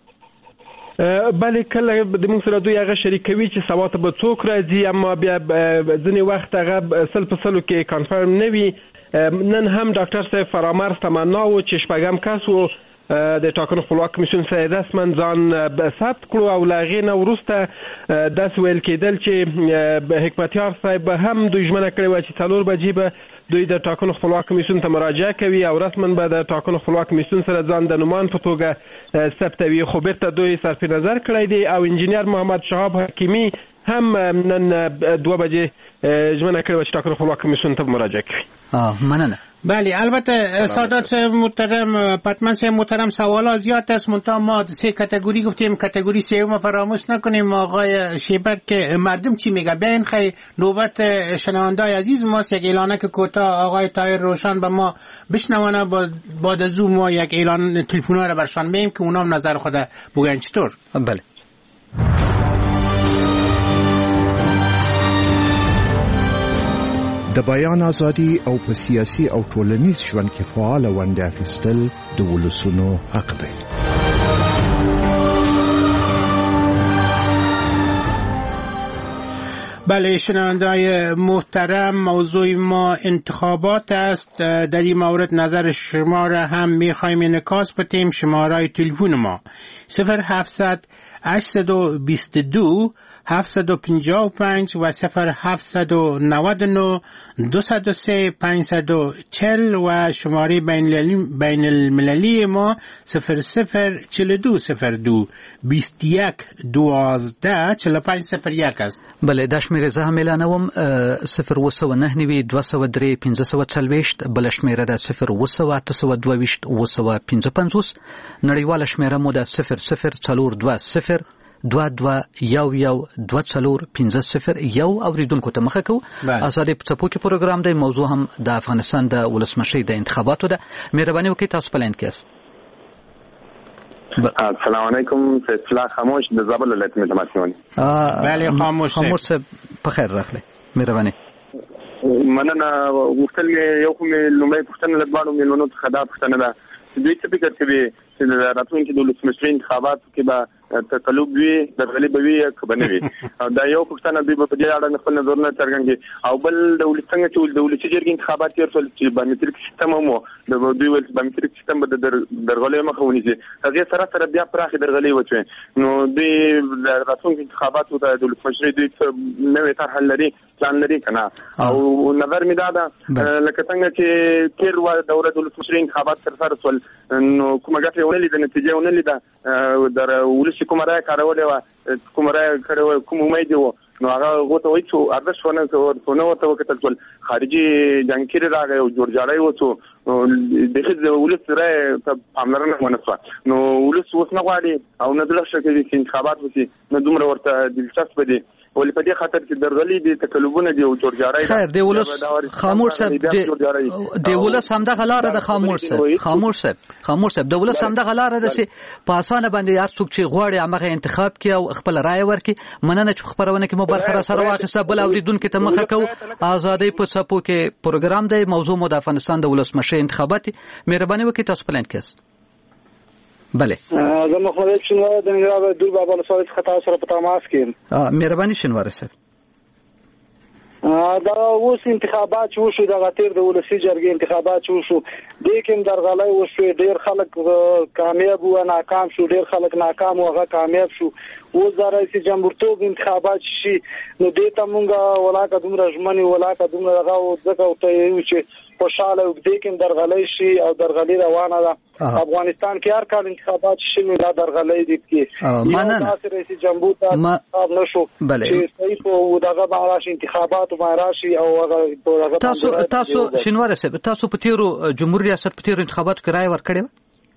بله کله د موږ سره دوی هغه شریکوي چې سبا ته به څوک راځي، اما بیا ځینې وخت هغه سل په سلو کې کنفرم نه وي. نن هم ډاکټر صاحب فرامرز تمنا و چې شپږم کس و د ټاکنو خپلواک کمیسیون سره رسما ځان ثبت کړو او له هغې نه وروسته داسې ویل کېدل چې حکمتیار صاحب هم دوی ژمنه کړې وه چې څلور بجې به دوی د ټاکنو خپلواک کمیسیون ته مراجعه کوي او رسما به د ټاکنو خپلواک کمیسیون سره ځان د نومان په توګه ثبتوي، خو بیرته دوی صرف نظر کړی دی او انجینیر محمد شهاب حکیمي هم نن دوه بجې ژمنه کړې وه چې ټاکنو خپلواک کمیسیون ته مراجعه کوي. مننه. بله البته سادات صاحب محترم، پتمن صاحب محترم، سوالا زیاد است، منتها ما سه کاتگوری گفتیم، کاتگوری سوم فراموش نکنیم. آقای شیبر که مردم چی میگه بیاین خیلی نوبت شنوندای عزیز ماست یک اعلانه که کوتاه آقای طاهر روشن به ما بشنوانه، بعد از او ما یک اعلان تلفن‌ها رو برشان میگیم که اونا هم نظر خود بگن. چطور؟ بله. د بیان ازادي او په سیاسي او ټولنیز ژوند کې فعال ونډه اخیستل د ولسونو حق دی. بله شنونده‌های محترم، موضوع ما انتخابات است. در این مورد نظر شما را هم می‌خوایم انعکاس بدیم. شماره تلفن ما صفر هفتصد هشتصد و بیست و دو هفتصد و پنجاه و پنج و صفر هفتصد و نود و نه دویست و سه پانصد و چهل و شماره بین المللی ما صفر صفر چهل و دو صفر دو بیست و یک دوازده چهل و پنج صفر یک است. بله دا شمیره زه هم اعلانوم صفر اوه سوه نهه نوي دوه سوه درې پنځه سوه څلوېښت، بله شمیره ده صفر اوه سوه اته سوه دوه ویشت اوه سوه پنځه پنځوس، نړیواله شمیره مو ده صفر صفر څلور دوه صفر دوه دوه یو یو دوه څلور پنځه صفر یو. اوریدونکو ته مخه کوو. ازادي په څپو کې پروګرام دی، موضوع هم د افغانستان د ولسمشۍ د انتخاباتو ده. مهرباني وکړئ تاسو په لاین کې یاست. السلام علیکم، فیصله خاموش د زابل ولایت متماسیونی. بله خاموش خاموش په خیر راغلی. مهرباني. مننه. وختل یو کوم لومړی پوښتنه لږ باندې ملونو ته خدا پوښتنه ده. دوی څه فکر کوي چې د راتلونکي د ولسمشۍ انتخاباتو کې به تقلب وي، درغلي به وي که به نه وي؟ دا یو پوښتنه دوی به په دې اړه خپل نظرونه څرګند کړي. او بل د ولس څنګه چې د ولسي جرګې انتخابات تېر شول چې بایومتریک سیستم هم و، دوی ویل چې بایومتریک سیستم به د درغلیو مخه ونیسي، هغې سره سره بیا پراخې درغلۍ وشوې. نو دوی د راتلونکي انتخاباتو ته د ولسمشرۍ دوی څه نوې طرحه لري، پلان لري که نه؟ او نظر مې دا ده لکه څنګه چې تېر دوره د ولسمشرۍ انتخابات ترسره شول نو کومه ګټه یې ونه لیده، نتیجه یې ونه لیده، د ولس کومه رایه کارولې وه، کومه رایه کړې وه، کوم امید یې و نو هغه غوته وایي چې ارزش ونه ونه ورته وکتل ټول خارجي جنگیر راغی او جوړجاړی وڅو دغه د ولس سره په پاملرنه ونه شو نو ولس اوس نه غواړي او نه دلته شکه چې انتخابات وشي نو دومره ورته دلچسپ دي ولې په دې خاطر چې درغلي دي تکلبونه دي او جوړجاړی خیر دی ولس خاموش صاحب دی ولس هم د غلاره د خاموش صاحب خاموش صاحب خاموش صاحب د ولس هم د غلاره د چې په اسانه باندې هر څوک چې غواړي هغه انتخاب کوي او خپل رائے ورکړي مننه چې خبرونه کې مو برخه سره واخیسته بل اوریدونکو ته مخه کو ازادي په سپو کې پروګرام دی موضوع مو د افغانستان د ولسمشر انتخابات مهرباني وکړئ تاسو پلان کړئ بله زه محمد شنوار د ننګرهار دور بابا له سوال څخه تاسو سره په تماس کې مهرباني شنوار صاحب دا اوس انتخابات شو شو د غتیر د ولسی جرګې انتخابات شو شو د کوم درغلای وشو ډیر خلک کامیاب او ناکام شو ډیر خلک ناکام او هغه کامیاب شو و زاره چې جمهوریت انتخابات شي نو دې ته مونږه ولاکه دومره ژمنې ولاکه دومره هغه او دغه ته یو چې خوشاله او دې کوم درغلای شي او درغلي روانه ده افغانستان کې هر کال انتخابات شي نو دا درغلي دي کې مننه تاسو رئیس جمهوریت انتخاب نشو چې صحیح او دغه باندې انتخابات ماراشي او هغه تاسو تاسو شنوار صاحب تاسو په تیرو جمهوریت ریاست په تیرو انتخاباتو کې رائے ورکړی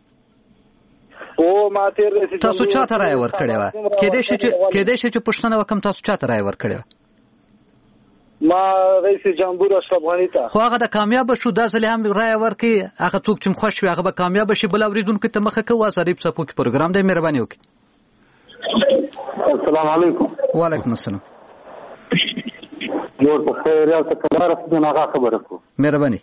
او ما تیر رئیس تاسو چاته رائے ورکړی و کېدې شي چې کېدې شي چې پښتنه وکم تاسو چاته رائے ورکړی ما رئیس جمهور اشرف غنی ته خو هغه د کامیاب شو د ځلې هم رائے ورکړي هغه څوک چې خوښ وي هغه به کامیاب شي بل اوریدونکو ته مخه کوي ازادي په سپو کې پروګرام دی مهرباني وکړئ السلام علیکم وعلیکم السلام جوړ په خیر او تکرار څنګه هغه خبره کو مهرباني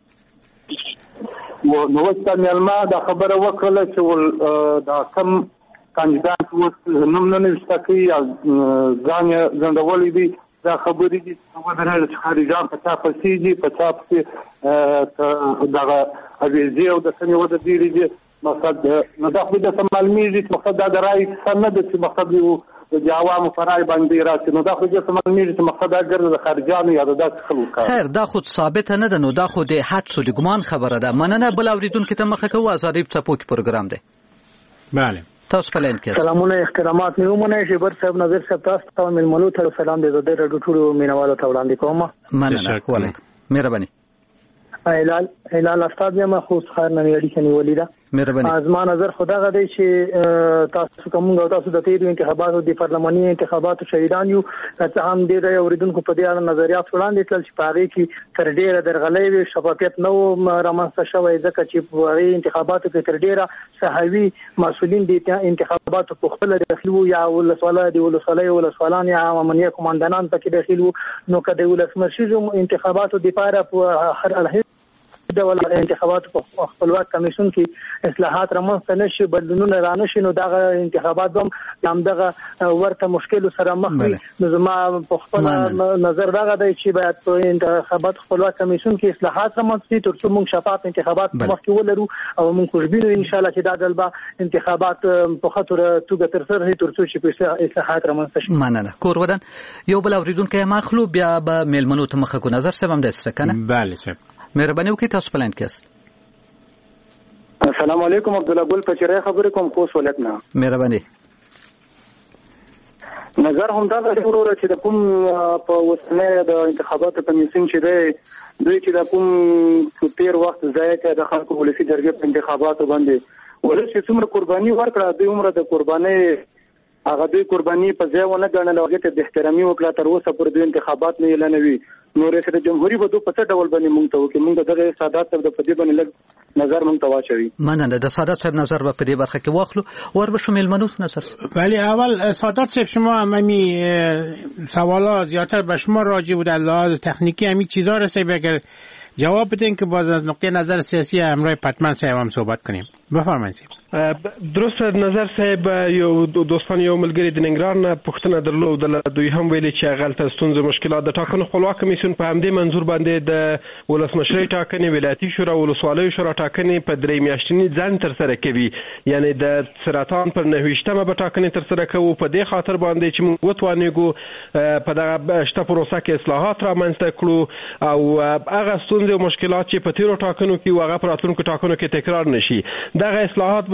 و نو څنګه ملما دا خبره وکړه چې دا کم کاندیدات و نوم نه نشته کوي ځان ځندولې دي دا خبرې دي چې ودرل چې خارجان په تاسو پسیږي په تاسو کې دا اویزي او د سمې وده دی دي مقصد نو دا خو د معلومیږي چې مقصد دا راي سند چې مقصد یو د عوامو فرای باندې راځي نو دا خو د معلومیږي چې مقصد دا ګرځي د خارجانو یا د خلکو خیر دا خو ثابت نه ده نو دا خو د حدس او د ګمان خبره ده مننه بل اوریدونکو ته مخه کوي ازادي په سپو کې پروګرام دی بله تاسو پلان کړئ سلامونه احترامات مې ومنه شبر صاحب نظر صاحب تاسو ته ملمنو ته سلام دې زده رډو ټولو مینوالو ته وړاندې کوم مننه وعلیکم مهرباني هلال هلال استاد یم خو خیر نه اړیکه نیولې ده مهرباني ازما نظر خدا غدي چې تاسو کوم غو تاسو د تیرو انتخاباتو د پارلماني انتخاباتو شهیدان یو څه هم دې اوریدونکو په دې اړه نظریات وړاندې کړل چې پاره کې تر ډیره درغلې وي شفافیت نو رامنځته شوی ځکه چې په انتخاباتو کې تر ډیره صحوي مسولین د انتخاباتو په خپل داخلي وو یا ولسواله دی ولسواله ولسوالان یا امنیه کمانډانان پکې داخلي وو نو کله ولسمشر انتخاباتو د پاره په هر الهه د ول انتخاباتو په خپلواک کمیشن کې اصلاحات رامنځته نشي بدلونونه را نشي نو دغه انتخابات هم دغه ورته مشکل سره مخ وي نو زما په خپل نظر دغه دی چې باید په انتخابات خپلواک کمیشن کې اصلاحات رامنځته شي ترڅو موږ شفاف انتخابات مخکې ولرو او موږ خوشبینو ان شاء الله چې دا دلبه انتخابات په خاطر توګه تر سره ترڅو چې په اصلاحات رامنځته شي مننه کور ودان یو بل اوریدونکو مخلو بیا به میلمنو ته مخه کو نظر سم د استکنه بله صاحب مهرباني وکړئ تاسو پلان کړئ السلام علیکم عبد الله ګل پچری خبرې کوم خو سولت نه مهرباني نظر هم دا دی ورور چې د کوم په وسنه د انتخاباتو کمیسیون چې دی دوی چې د کوم تیر وخت ځای کې د خلکو ولسی جرګې په انتخاباتو باندې ولسی څومره قرباني ورکړه دوی عمره د قرباني هغه دوی قرباني په ځای ونه ګڼل هغه ته د احترامي وکړه تر اوسه پر دوی انتخابات نه اعلانوي نو رئیس جمهوریت به په څه ډول باندې مونږ ته وکړي مونږ دغه سادات صاحب د پدې باندې لږ نظر مونږ ته واچوي مننه د سادات صاحب نظر به په دې برخه کې واخلو ور به شامل منوس نظر ولی اول سادات صاحب شما همین سوالا زیاتر به شما راجع بود از لحاظ تکنیکی همین چیزا رسید بگر جواب بدین که باز از نقطه نظر سیاسی همراه پتمن صاحب هم صحبت کنیم بفرمایید درست نظر صاحب یو دوستان یو ملګری د ننګرهار نه پوښتنه درلوده دوی هم ویلي چې هغه ستونزې مشکلات د ټاکنو خپلواک کمیسیون په همدې منظور باندې د ولسمشرۍ ټاکنې ولایتي شورا ولسوالیو شورا ټاکنې په درې میاشتني ځنډ ترسره کوي یعنی د سرطان پر نهویشتمه به ټاکنې ترسره کوو په دې خاطر باندې چې موږ وتوانېږو په دغه شته پروسه کې اصلاحات رامنځته کړو او هغه ستونزې او مشکلات چې په تیرو ټاکنو کې او هغه په راتلونکو ټاکنو کې تکرار نشي دغه اصلاحات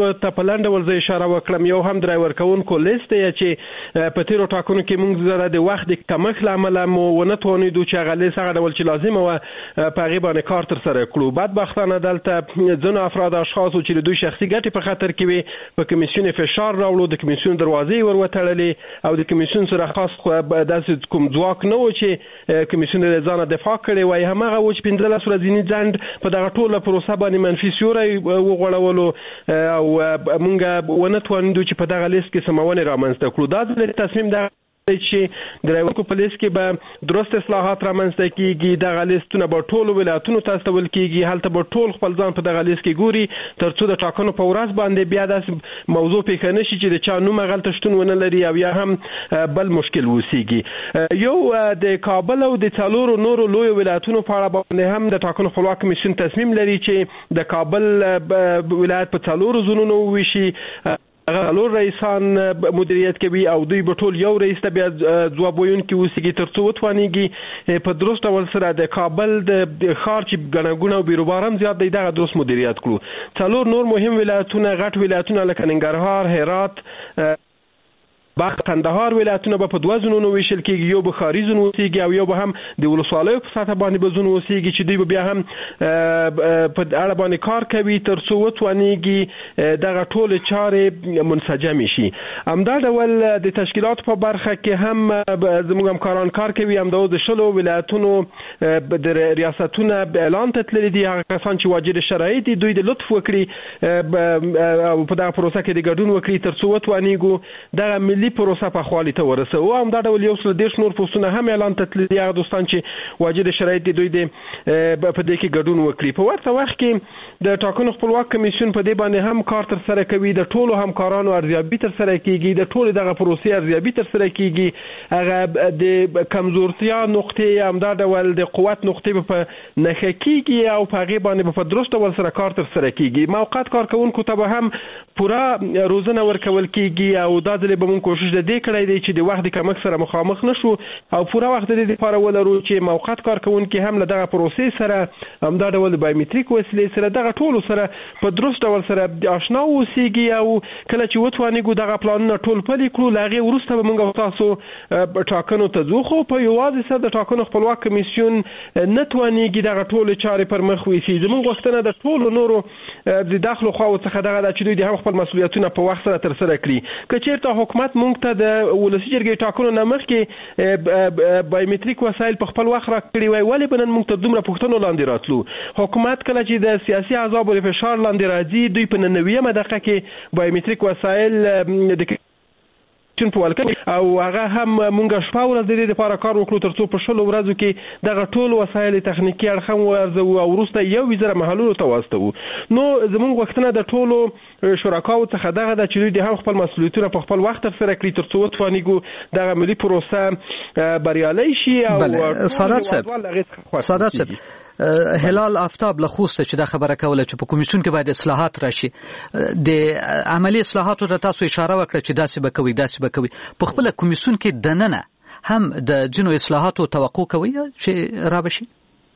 نورو ته په لنډه ول زه اشاره وکړم. یو هم درایور کوونکو لیست دی چې په تیرو ټاکنو کې موږ زره د وخت د کمښت له امله مو ونه توانیدو چې هغه لیست هغه ډول چې لازمه وه په هغې باندې کار ترسره کړو. بدبختانه دلته ځینو افراد اشخاصو چې د دوی شخصي ګټې په خطر کې وي په کمیسیون فشار راوړو، د کمیسیون دروازې ور وتړلې او د کمیسیون سره خاص داسې کوم ځواک نه و چې کمیسیون د ځانه دفاع کړې وای. هماغه و چې پنځلس ورځني ځنډ په دغه ټوله پروسه باندې منفي سیوری وغوړولو او موږ ونه توانیدو چې په دغه لیست کې سمونې رامنځته کړو. دا ځل تصمیم دغه چې درایورکو په لیست کې به درست اصلاحات رامنځته کیږي. دغه لیستونه به ټولو ولایتونو ته استول کیږي، هلته به ټول خپل ځان په دغه لیست کې ګوري تر څو د ټاکنو په ورځ باندې بیا داسې موضوع پیښه نه شي چې د چا نوم هغلته شتون ونه لري او یا هم بل مشکل وسیږي. یو د کابل او د څلورو نورو لوی ولایتونو په اړه باندې هم د ټاکنو خپلواک کمیسیون تصمیم لري چې د کابل ولایت په څلورو زونونو وویشي. هغه لور رئیسان مدیریت کوي او دوی به ټول یو رئیس ته بیا ځواب ویونکي اوسېږي تر څو وتوانېږي په درست ډول سره د کابل د ښار چې ګڼه ګوڼه او بیروبار هم زیات دی دغه درست مدیریت کړو. څلور نور مهم ولایتونه غټ ولایتونه لکه ننګرهار، هرات، بلخ، کندهار ولایتونه به په دوه زونونو ویشل کېږي. یو به ښاري زون اوسېږي او یو به هم د ولسوالیو په سطحه باندې به زون اوسېږي چې دوی به بیا هم په اړه باندې کار کوي تر څو وتوانېږي دغه ټولې چارې منسجمې شي. همدا ډول د تشکیلاتو په برخه کې هم زموږ همکاران کار کوي. همدا د شلو ولایتونو د ریاستونه اعلان ته تللي دي. هغه کسان چې واجد شرایط دي دوی د لطف وکړي او په دغه پروسه کې د ګډون وکړي تر څو وتوانېږو دغه ملي پروسه په خالي ته ورسوو. هم دا ډول یو څل دیرش نور پوسټونه هم اعلان ته تللي هغه دوستان چې واجد شرایط دي دوی د په دې کې ګډون وکړي. په ورته وخت کې د ټاکنو خپلواک کمیسیون په دې باندې هم کار ترسره کوي. د ټولو همکارانو ارزیابي ترسره کیږي، د ټولو دغه پروسې ارزیابي ترسره کیږي. هغه د کمزورتیا نقطې همدا ډول د قوت نقطې په نښه کیږي او په هغې باندې په درست ډول سره کار ترسره کیږي. موقت کارکوونکو ته به هم پوره روزنه ورکول کیږي او دا ځل به موږ کوشش د دې کړی دی چې د وخت د کمښت سره مخامخ نشو او پوره وخت د دې لپاره ولرو چې موقت کارکوونکي هم له دغه پروسې سره همدا ډول د بایومتریک وسیلې سره دغه ټولو سره په درست ډول سره آشنا اوسېږي او کله چې وتوانېږو دغه پلانونه ټول پلي کړو له هغې وروسته به موږ او تاسو ټاکنو ته ځو. خو په یوازې سره د ټاکنو خپلواک کمیسیون نه توانېږي دغه ټولې چارې پر مخ ویسي. زموږ غوښتنه د ټولو نورو د داخلو خواو څخه دغه ده چې دوی د هم خپل مسؤلیتونه په وخت سره ترسره کړي. که چېرته حکومت موږ ته د ولسي جرګې ټاکنو نه مخکې بایومتریک وسایل په خپل وخت راکړي وای ولې به نن موږ ته دومره پوښتنو لاندې راتلو؟ حکومت کله چې د سیاسي احزابو د فشار لاندې راځي دوی په ننویمه دقیقه کې بایومتریک وسایل د چون په ولکه او هغه هم مونږ شپه ورځ د دې لپاره کار وکړو تر څو په شلو ورځو کې دغه ټول وسایل تخنیکی اړخ هم ورزو او وروسته یو وزره محلونو ته واستو. نو زموږ وختونه د ټولو شرکاو څخه دغه د چې دوی د هم خپل مسؤلیتونه په خپل وخت سره کړی تر څو وتوانېږو دغه ملي پروسه بریالۍ شي. او سادات صاحب سادات صاحب هلال آفتاب له خوسته چې دا خبره کوله چې په کمیسیون کې باید اصلاحات راشي. د عملی اصلاحاتو ته تاسو اشاره وکړه چې داسې به کوي داسې به کوي. په خپل کمیسیون کې دننه هم د جنو اصلاحاتو توقع کوي چې را بشي؟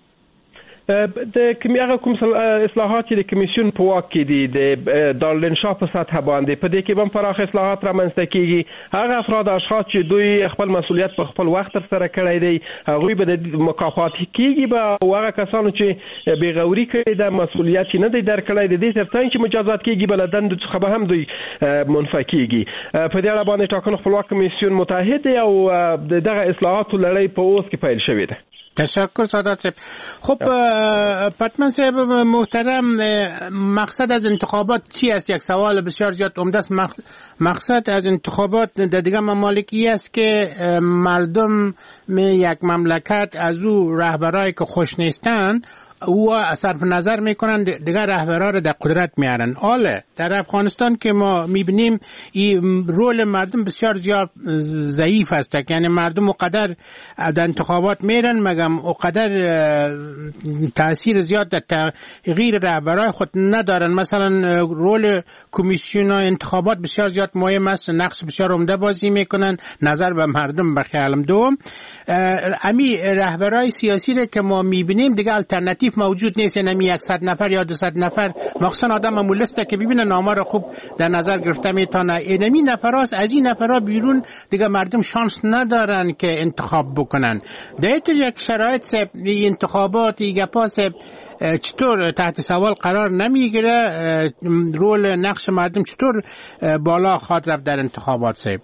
د کمیاغه کوم اصلاحات چې د کمیسیون په واک کې دي د دارالانشا په سطح باندې په دې کې هم پراخ اصلاحات رامنځته کیږي. هغه افراد اشخاص چې دوی خپل مسؤلیت په خپل وخت سره کړی دی هغوی به د مکافات کیږي به او هغه کسانو چې بېغوري کړي د مسؤلیت نه دی درکړی د دې ترڅنګ چې مجازات کیږي بل دند څخه به هم دوی منفعه کیږي. په دې اړه باندې ټاکنو خپلواک کمیسیون متحد دی او دغه اصلاحات لړۍ په اوس کې پیل شوې ده. تشکر سادات صاحب. خب پتمن صاحب محترم، مقصد از انتخابات چی است؟ یک سوال بسیار زیاد عمده است. مقصد از انتخابات در دیگر ممالکی است که مردم یک مملکت از او رهبرایی که خوش نیستند او صرف نظر میکنن دیگر رهبران رو در قدرت میارن. حالا در افغانستان که ما میبینیم این رول مردم بسیار زیاد ضعیف است، یعنی مردم اونقدر در انتخابات میرن مگم اونقدر تاثیر زیاد در تغییر رهبرای خود ندارن. مثلا رول کمیسیون انتخابات بسیار زیاد مهم است، نقش بسیار عمده بازی میکنن نظر به مردم بخیالم. دوم امی رهبرای سیاسی رو که ما میبینیم دیگه الटरनेटिव تکلیف موجود نیست، نمی صد نفر یا دویست نفر مخصوصا آدم مولسته که ببینه نامه را خوب در نظر گرفته میتونه. اینمی نفراست، از این نفرا بیرون دیگه مردم شانس ندارن که انتخاب بکنن. در یک شرایط انتخابات گپاس چطور تحت سوال قرار نمیگیره؟ رول نقش مردم چطور بالا خواهد رفت در انتخابات صاحب؟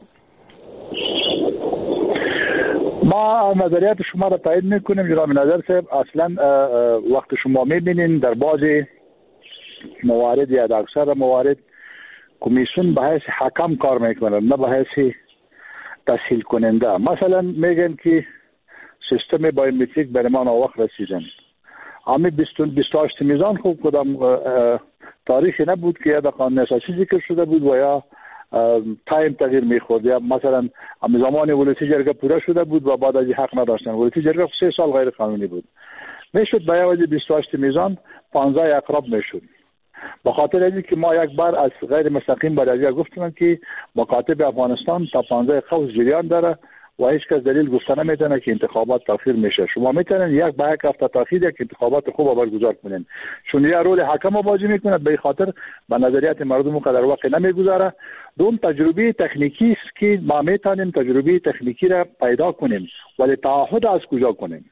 ما نظریات شما را تایید میکنیم جناب نظر صاحب. اصلا وقت شما میبینین در بعضی موارد یا در اکثر موارد کمیسیون به حیث حکم کار میکنن، نه به حیث تسهیل کننده. مثلا میگن که سیستم بایومتریک برای ما ناوقت رسیدن. اما بیست و هشت میزان خوب کدام تاریخی نبود که یا در قانون اساسی ذکر شده بود و یا تایم تغییر میخورد، یا مثلا اما زمان ولایتی جرگه پوره شده بود و بعد از حق نداشتن. ولایتی جرگه سه سال غیر قانونی بود، میشد به عوض بیست و هشت میزان پانزده اقراب میشد. به خاطر اینکه که ما یک بار از غیر مستقیم برای گفتم که مکاتب افغانستان تا پانزده قوس جریان داره و هیچ کس دلیل گفته نمیتونه که انتخابات تاخیر میشه. شما میتونن یک به یک هفته تاخیر یک انتخابات خوب برگزار کنین، چون یه رول حکم بازی میکنه، به خاطر به نظریات مردم قدر وقت نمیگذاره. دوم تجربه تکنیکی است که ما میتونیم تجربه تکنیکی را پیدا کنیم، ولی تعهد از کجا کنیم؟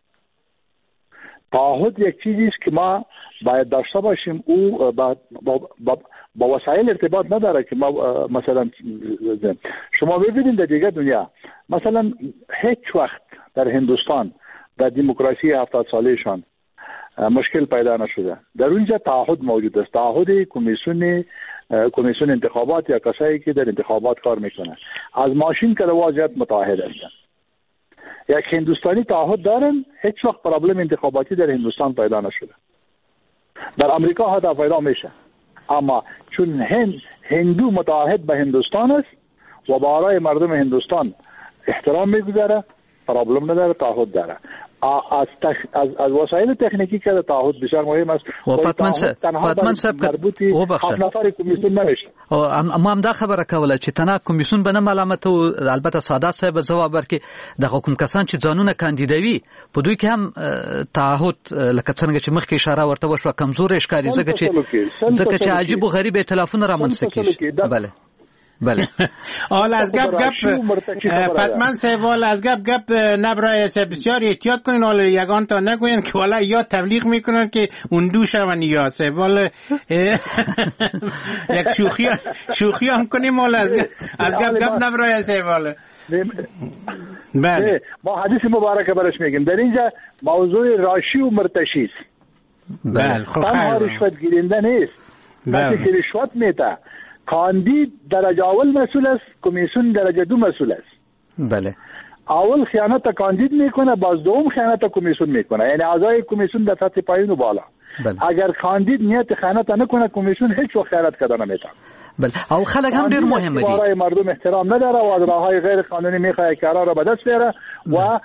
تعهد یک چیزی است که ما باید داشته باشیم. او با, با, با, با وسایل ارتباط نداره که ما مثلا شما ببینید در دیگه دنیا مثلا هیچ وقت در هندوستان در دموکراسی هفتاد سالهشان مشکل پیدا نشده. در اونجا تعهد موجود است، تعهد کمیسیون کمیسیون انتخابات یا کسایی که در انتخابات کار میکنن از ماشین که واجد متعهد هستند. یک هندوستانی تعهد دارن، هیچ وقت پرابلم انتخاباتی در هندوستان پیدا نشده. در امریکا حتی پیدا میشه، اما چون هند هندو متعهد به هندوستان است و برای مردم هندوستان احترام میگذاره، پرابلم نداره، تعهد داره. از, تخ... از از وسایل تکنیکی که تعهد بسیار مهم است. و پاتمن صاحب مربوطی هفت نفر کمیسیون نمیشه. اما هم دا خبره کوله چې تنها کمیسیون بنه ملامت او البته سادات صاحب ځواب ورکړي د حکومت کسان چې ځانونه کاندیدوي په دوی کې هم تعهد لکه څنګه چې مخکې اشاره ورته وشوه کمزوري ښکاري ځکه چې ځکه چې عجیب او غریب ائتلافونه رامنځته کیږي. بله بله. حالا از گپ گپ پتمن صاحب حالا از گپ گپ نبرای صاحب بسیار احتیاط کنین، حالا یگان تا نگوین که والا یا تبلیغ میکنن که اون دو شون یا صاحب والا یک شوخی شوخی هم کنیم. حالا از از گپ گپ نبرای صاحب حالا بله ما حدیث مبارک برش میگیم. در اینجا موضوع راشی و مرتشی است. بله خب تنها رشوت گیرنده نیست، بلکه که رشوت میده کاندید درجه اول مسئول است، کمیسیون درجه دو مسئول است. بله. اول خیانت کاندید میکنه، باز دوم خیانت کمیسیون میکنه، یعنی اعضای کمیسیون در سطح پایین و بالا. بله. اگر کاندید نیت خیانت نکنه کمیسیون هیچ وقت خیانت کردن نمیتونه. بله. او خلک هم ډیر مهمه دي. برای مردم احترام نداره و از راههای غیر قانونی میخواد کارا را به دست بیاره و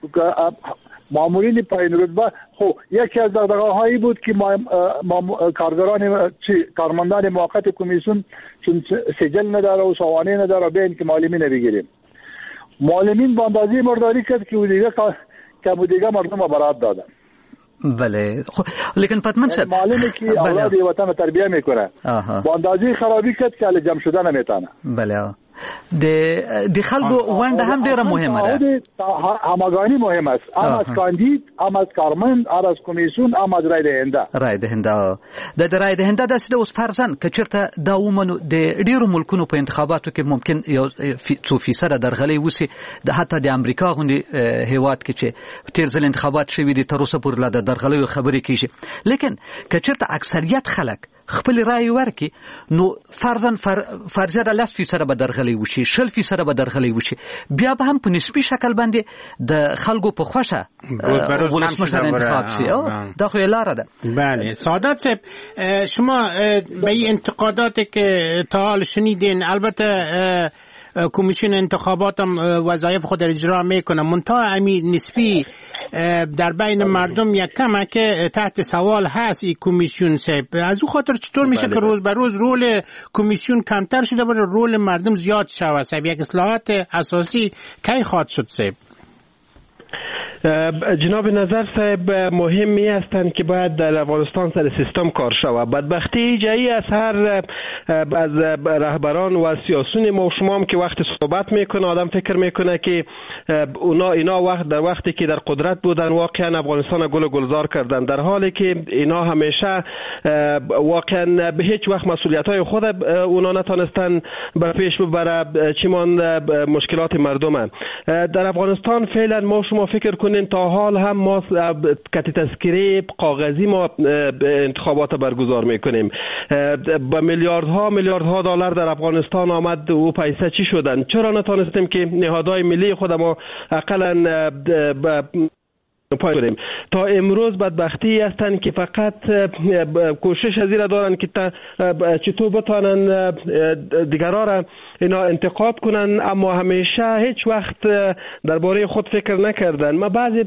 مامورین پایین رتبه. خب یکی از دغدغه‌هایی بود که ما, ما کارگران کارمندان موقت کمیسیون چون سجل نداره و سوانه نداره به این که معلمی نبگیریم. معلمین با اندازه مرداری کرد که دیگه که دیگه مردم را برات دادن. بله خب لیکن پتمن صاحب معلمی که اولاد وطن تربیه میکنه با اندازه خرابی کرد که ال جمع شدن نمیتونه. بله د د خلکو ونده هم ډیره مهمه ده. همگانی مهم است، هم از کاندید، هم از کارمند، هم از کمیسیون، هم از رای دهنده. رای دهنده د رای دهنده د سده اوس فرضاً کچرته دا ومنو د ډیرو ملکونو په انتخاباتو کې ممکن یو څو فیصد درغلي وسی د حتی د امریکا غوندي هیواد کې چې تیر ځل انتخابات شوي دي تر اوسه پورې لا د درغلي خبرې کیږي. لیکن کچرته اکثریت خلک خپل رای ورکي نو فرضاً فرضیه د لس فیصد به درغلي وشي، شل فیصد به درغلي وشي، بیا به هم په نسبی شکل باندې د خلکو په خوښه ولسمشر انتخاب شي. دا خو لاره ده. بله سعادت صاحب شما به این انتقاداتی که تا حال شنیدین البته کمیسیون انتخابات هم وظایف خود را اجرا میکنه، منتها امی نسبی در بین مردم یک کمه که تحت سوال هست این کمیسیون صاحب. از او خاطر چطور میشه که روز به روز رول کمیسیون کمتر شده و رول مردم زیاد شود صاحب؟ یک اصلاحات اساسی کی خواهد شد صاحب؟ جناب نظر صاحب مهمی هستند که باید در افغانستان سر سیستم کار شود. بدبختی جایی از هر از رهبران و سیاسیون ما و شما هم که وقت صحبت میکنه آدم فکر میکنه که اونا اینا وقت در وقتی که در قدرت بودن واقعا افغانستان گل و گلزار کردن، در حالی که اینا همیشه واقعا به هیچ وقت مسئولیت‌های خود اونا نتونستن به پیش ببره، چیمان مشکلات مردم. در افغانستان فعلا ما شما فکر کنین تا حال هم ما کتی تذکره کاغذی ما انتخابات برگزار میکنیم. با میلیاردها میلیاردها دلار در افغانستان آمد و پیسه چی شدن؟ چرا نتونستیم که نهادهای ملی خود ما اقلا پای بریم؟ تا امروز بدبختی هستند که فقط کوشش از این دارن که چطور بتانن دیگرها را اینا انتقاد کنن، اما همیشه هیچ وقت درباره خود فکر نکردن. ما بعضی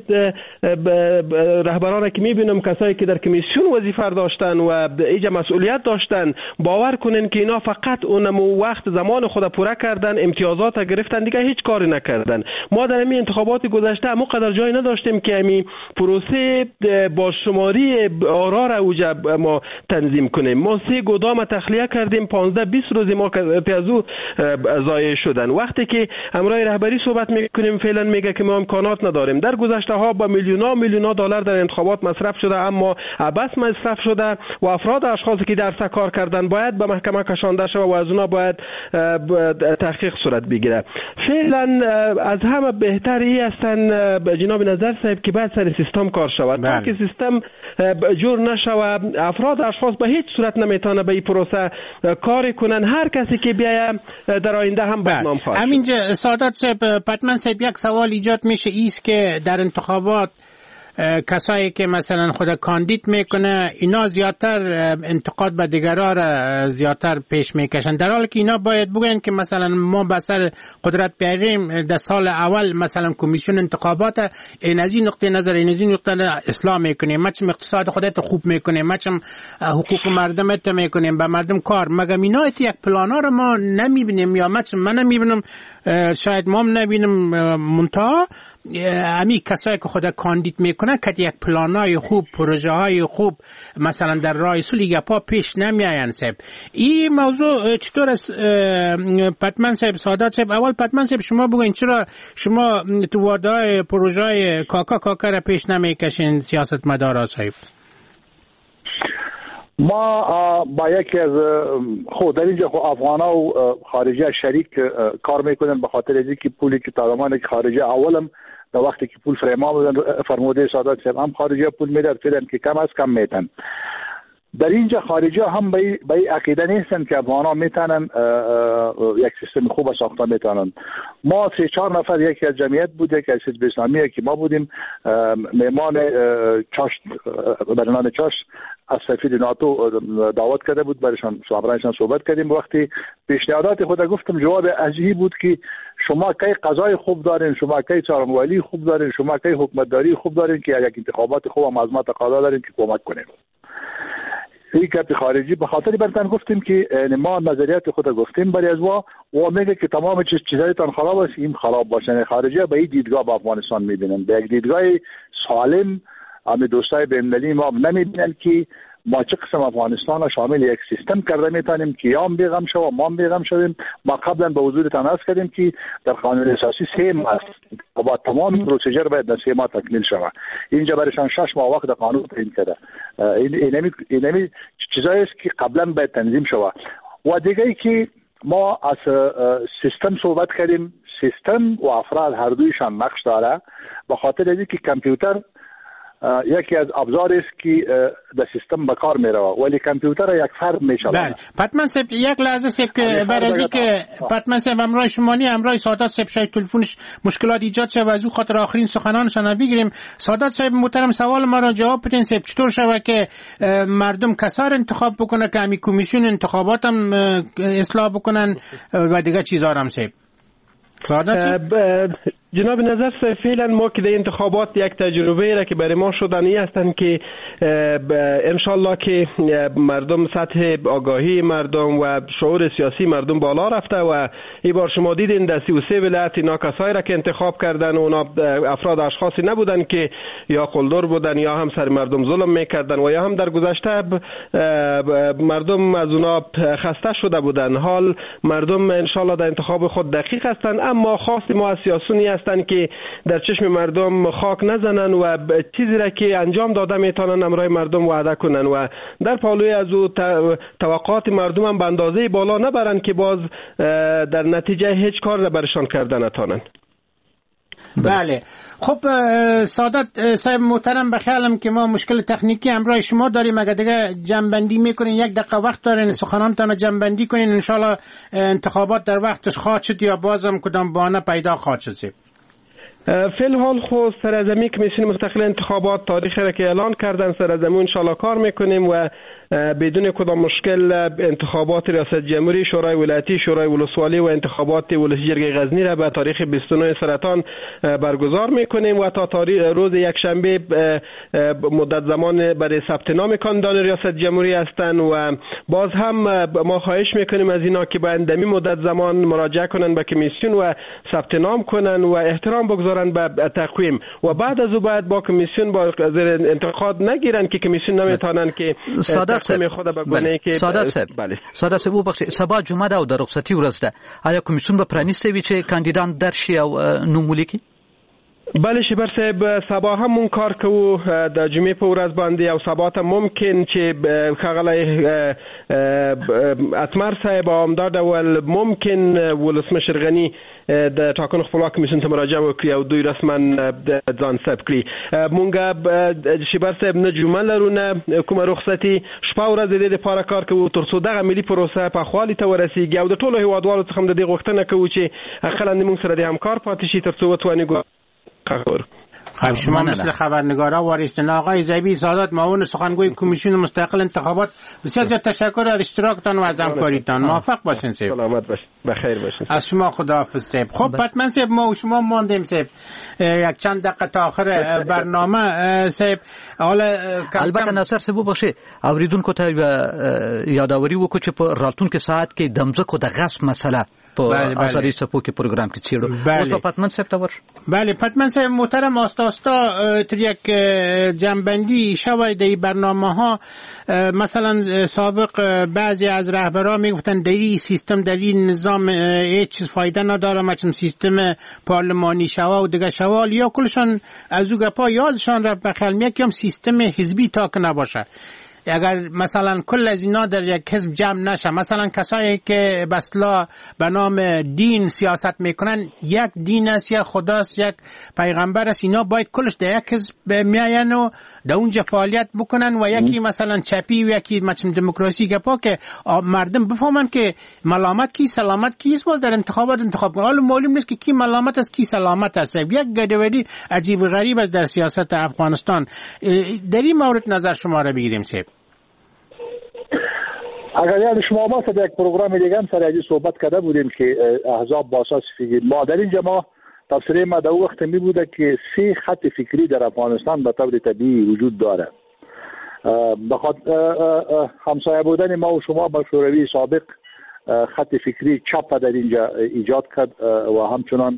رهبران که میبینم کسایی که در کمیسیون وظیفه داشتن و ایجا مسئولیت داشتن، باور کنن که اینا فقط اونمو وقت زمان خود پوره کردن، امتیازات گرفتن، دیگه هیچ کاری نکردن. ما در این انتخابات گذشته همو قدر جای نداشتیم که همین پروسه با شماری آرا را اوجا ما تنظیم کنیم. ما سه گدام تخلیه کردیم، پانزده بیست روز ما پیازو ضایع شدن. وقتی که امرای رهبری صحبت میکنیم فعلا میگه که ما امکانات نداریم. در گذشته ها با میلیون‌ها میلیون‌ها دلار در انتخابات مصرف شده، اما عبث مصرف شده و افراد اشخاصی که در کار کردن باید به محکمه کشانده شود و از اونا باید تحقیق صورت بگیره. فعلا از همه بهتر ای هستن جناب نظر صاحب که باید سر سیستم کار شود. تا که سیستم جور نشود افراد اشخاص به هیچ صورت نمیتونه به این پروسه کار کنن. هر کسی که بیایم در آینده هم بدنام خواهد شد. همینجا سعادت صاحب پتمن صاحب یک سوال ایجاد میشه ایست که در انتخابات کسایی که مثلا خود کاندید میکنه اینا زیادتر انتقاد به دیگران را زیادتر پیش میکشن، در حالی که اینا باید بگن که مثلا ما به سر قدرت بیاریم در سال اول مثلا کمیسیون انتخابات این از این نقطه نظر این از این نقطه اصلاح میکنیم، ما چم اقتصاد خودت خوب میکنیم، ما چم حقوق مردمت میکنیم، به مردم کار. مگه اینا یک پلانا رو ما نمیبینیم یا ما چم من نمیبینم، شاید ما هم نبینم، منتها امی کسایی که خود کاندید میکنه که یک پلانای خوب، پروژه های خوب مثلا در راه سولی گپا پیش نمیاین. صاحب این موضوع چطور است پتمن صاحب؟ سعادت صاحب اول پتمن صاحب شما بگوین چرا شما تو وعده پروژه های کاکا کاکا را پیش نمیکشین سیاست مدارا صاحب؟ ما با یکی از خود در اینجا افغانا و خارجی شریک کار میکنن، به خاطر از اینکه پولی که تا که خارجی اولم در وقتی که پول فریما بودن فرموده سعادت صاحب هم خارجی پول میدن فیلن که کم از کم میتن. در اینجا خارجی هم به این عقیده نیستن که افغانا میتونن یک سیستم خوب ساخته میتونن. ما سه چهار نفر یکی از جمعیت بود، یکی از حزب اسلامی که ما بودیم، مهمان چاشت برنامه چاشت از سفیر ناتو دعوت کرده بود، برایشان صحبتشان صحبت کردیم. وقتی پیشنهادات خود گفتم جواب عجیبی بود که شما کی قضای خوب دارین، شما کی څارنوالی خوب دارین، شما کی حکومتداری خوب دارین که یک انتخابات خوب هم از ما تقاضا دارین که کمک کنین. این که خارجی به خاطر برتن گفتیم که ما نظریات خود گفتیم برای از ما و میگه که تمام چیز چیزایتان خراب است، این خراب باشه. خارجی به این دیدگاه به افغانستان میبینن، به یک دیدگاه سالم. اما دوستای بین‌المللی ما نمیبینن که ما چه قسم افغانستان را شامل یک سیستم کرده میتونیم که یا هم بیغم شو و ما هم بیغم شویم. ما قبلا به حضورتان عرض کردیم که در قانون اساسی سه ماه است و با تمام پروسیجر باید در سه ماه تکمیل شود. اینجا برایشان شش ماه وقت در قانون تعیین کرده. این اینمی چیزایی است که قبلا باید تنظیم شود. و دیگه ای که ما از سیستم صحبت کردیم، سیستم و افراد هر دویشان نقش داره، به خاطر اینکه کامپیوتر یکی از ابزار است که در سیستم به کار میره ولی کامپیوتر یک فرد میشه. بله پتمن صاحب یک لحظه صاحب که برای که پتمن صاحب امرای شمانی امرای سعادت صاحب شاید تلفنش مشکلات ایجاد شه و از او خاطر آخرین سخنانشان بگیریم. سعادت صاحب محترم سوال ما را جواب بدین صاحب، چطور شوه که مردم کسار انتخاب بکنه که امی کمیسیون انتخابات هم اصلاح بکنن و دیگه چیزا هم صاحب؟ جناب نظر فعلا ما که در انتخابات یک تجربه را که برای ما شدنی هستند که انشالله که مردم سطح آگاهی مردم و شعور سیاسی مردم بالا رفته و این بار شما دیدین در سی و سه ولایت اینا کسایی را که انتخاب کردن اونا افراد اشخاصی نبودن که یا قلدر بودن یا هم سر مردم ظلم میکردن و یا هم در گذشته مردم از اونا خسته شده بودن. حال مردم انشالله در انتخاب خود دقیق هستند، اما خواست ما از سیاسیونی هستند که در چشم مردم خاک نزنن و چیزی را که انجام داده میتونن امرای مردم وعده کنن و در پالوی از او توقعات مردم هم به اندازه بالا نبرن که باز در نتیجه هیچ کار را برشان کرده نتونن. بله خب سعادت صاحب محترم، بخیالم که ما مشکل تکنیکی همراه شما داریم، اگر دیگه جنبندی میکنین یک دقیقه وقت دارین سخنانتان جنبندی کنین، انشالله انتخابات در وقتش خواهد شد یا بازم کدام بهانه پیدا خواهد شد. فی الحال خود سرزمین کمیسیون مستقل انتخابات تاریخ را که اعلان کردن سرزمین انشالله کار میکنیم و بدون کدام مشکل انتخابات ریاست جمهوری، شورای ولایتی، شورای ولسوالی و انتخابات ولسی جرگه غزنی را به تاریخ بیست و نه سرطان برگزار میکنیم و تا تاریخ روز یکشنبه مدت زمان برای ثبت نام کاندیدان ریاست جمهوری هستند و باز هم ما خواهش میکنیم از اینا که با اندمی مدت زمان مراجعه کنن به کمیسیون و ثبت نام کنن و احترام بگذارن به تقویم و بعد از او باید با کمیسیون با انتقاد نگیرن که کمیسیون نمیتونن که سادات صاحب بله سادات صاحب وبخښئ سبا جمعه ده او د رخصتي ورځ ده، آیا کمیسیون به پرانیستی وي چې کاندیدان درشي او نوم ولیکي؟ بله شبر صاحب سبا هم مون کار کوو د جمعې په ورځ باندې او سبا ته ممکن چې ښاغلی اتمر صاحب او همدا ډول ممکن ولسمشر غني د ټاکنو خپلواک کمیسیون ته مراجعه وکړي او دوی رسما ځان ثبت کړي. مونږ شبر صاحب نه جمعه لرو نه کومه رخصتي، شپه ورځ د دې لپاره کار کوو تر څو دغه ملي پروسه په خالي ته ورسیږي او د ټولو هیوادوالو څخه د دې غوښتنه کوو چې اقلا موږ سره د همکار پاتې شي تر څو وتوانیږو. خب شما مثل خبرنگارا وارستن آقای زبی سادات معاون سخنگوی کمیسیون مستقل انتخابات بسیار زیاد تشکر از اشتراکتان و از همکاریتان. موفق باشین سیب. سلامت باشین. بخیر باشین. از شما خداحافظ سیب. خب پتمن سیب ما و شما ماندیم سیب یک چند دقیقه تا آخر برنامه سیب. حالا البته ناصر سیب بخشی اوریدونکو ته یاداوری وکړو چې په راتلونکي ساعت کې د مځکو د غصب مسله په آزادی سپو کې پروګرام کې چیرو اوس په پتمن صاحب ته ورش. بله پتمن صاحب محترم آستا آستا تر یک جنبندی شوی دی برنامه ها. مثلا سابق بعضی از رهبران میگفتن در این سیستم در این نظام هیچ چیز فایده نداره، مثلا سیستم پارلمانی شوا و دیگه شوال یا کلشان از او گپا یادشان رفت بخیل میگه که هم سیستم حزبی تا که نباشه. اگر مثلا کل از اینا در یک حزب جمع نشه، مثلا کسایی که به اصطلاح به نام دین سیاست میکنن، یک دین است، یک خداست، یک پیغمبر است، اینا باید کلش در یک حزب میاین و در اونجا فعالیت بکنن و یکی مثلا چپی و یکی مثلا دموکراسی گپا که مردم بفهمن که ملامت کی سلامت کیست باز در انتخابات انتخاب کنن. حالا معلوم نیست که کی ملامت است کی سلامت است. یک گدوری عجیب و غریب است در سیاست افغانستان. در این مورد نظر شما را بگیریم سیب. اگر یاد شما باشه در یک پروگرام دیگه هم سر ازی صحبت کرده بودیم که احزاب با اساس فکری ما در اینجا ما تفسیر ما در وقت می بوده که سه خط فکری در افغانستان به طور طبیعی وجود داره. بخاطر همسایه بودن ما و شما با شوروی سابق خط فکری چپ در اینجا ایجاد کرد و همچنان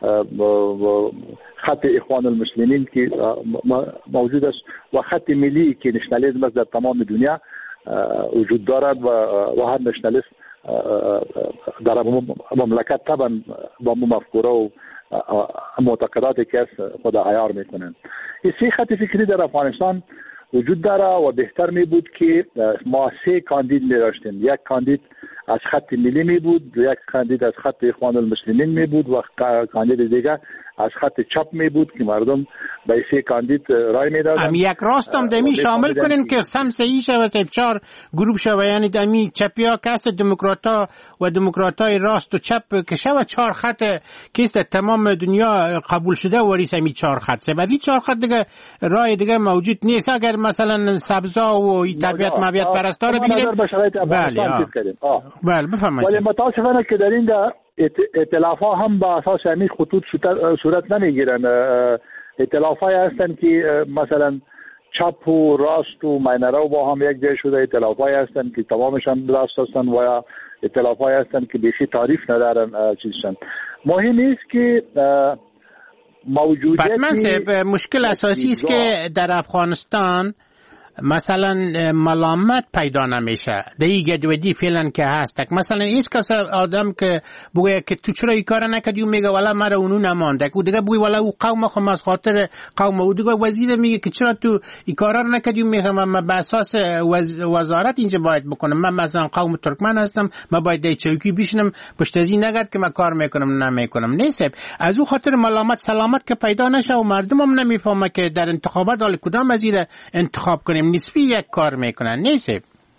خط اخوان المسلمین که موجود است و خط ملی که نشنالیسم است در تمام دنیا وجود دارد و و هر نشنالیست در مملکت طبعا با مفکوره و معتقداتی که خود عیار میکنند. این سه خط فکری در افغانستان وجود داره و بهتر می بود که ما سه کاندید می داشتیم. یک کاندید از خط ملی می بود، یک کاندید از خط اخوان المسلمین می بود و کاندید دیگر از خط چپ می بود که مردم به سه کاندید رای می دادن. ام یک راستم دمی شامل کنین که سم سهی شوه سه چهار گروپ شوه، یعنی دمی چپیا کس دموکراتا و دموکراتای راست و چپ که شوه چهار خط کیست تمام دنیا قبول شده وریس امی چهار خط سه بعدی چهار خط دیگه رای دیگه موجود نیست. اگر مثلا سبزا و طبیعت مویت پرستا رو بگیریم بله بله بفهمید. ولی متاسفانه که در این ائتلاف ها هم با اساس همین خطوط صورت نمیگیرن. ائتلاف های هستن که مثلا چپ و راست و مینرو با هم یک جای شده ائتلافایی هستند که تمامشان راست هستند و یا ائتلافایی هستند که بیشی تعریف ندارن چیزشان. مهم است که موجودیت مشکل اساسی است که در افغانستان مثلا ملامت پیدا نمیشه دیگه گدودی فعلا که هست. مثلا هیچ کس آدم که بگه که تو چرا این کار نکردی و میگه والا مرا اونو نمانده و دیگه بگه والا او قوم خو از خاطر قوم و دیگه وزیر میگه که چرا تو این کارا رو نکردی و میگه من به اساس وز... وزارت اینجا باید بکنم. من مثلا قوم ترکمن هستم، من باید دی چوکی بشینم پشت از این نگرد که من کار میکنم نمیکنم. نیست از او خاطر ملامت سلامت که پیدا نشه و مردم هم نمیفهمه که در انتخابات حال کدام وزیر انتخاب کنیم نسبی یک کار میکنن. نیست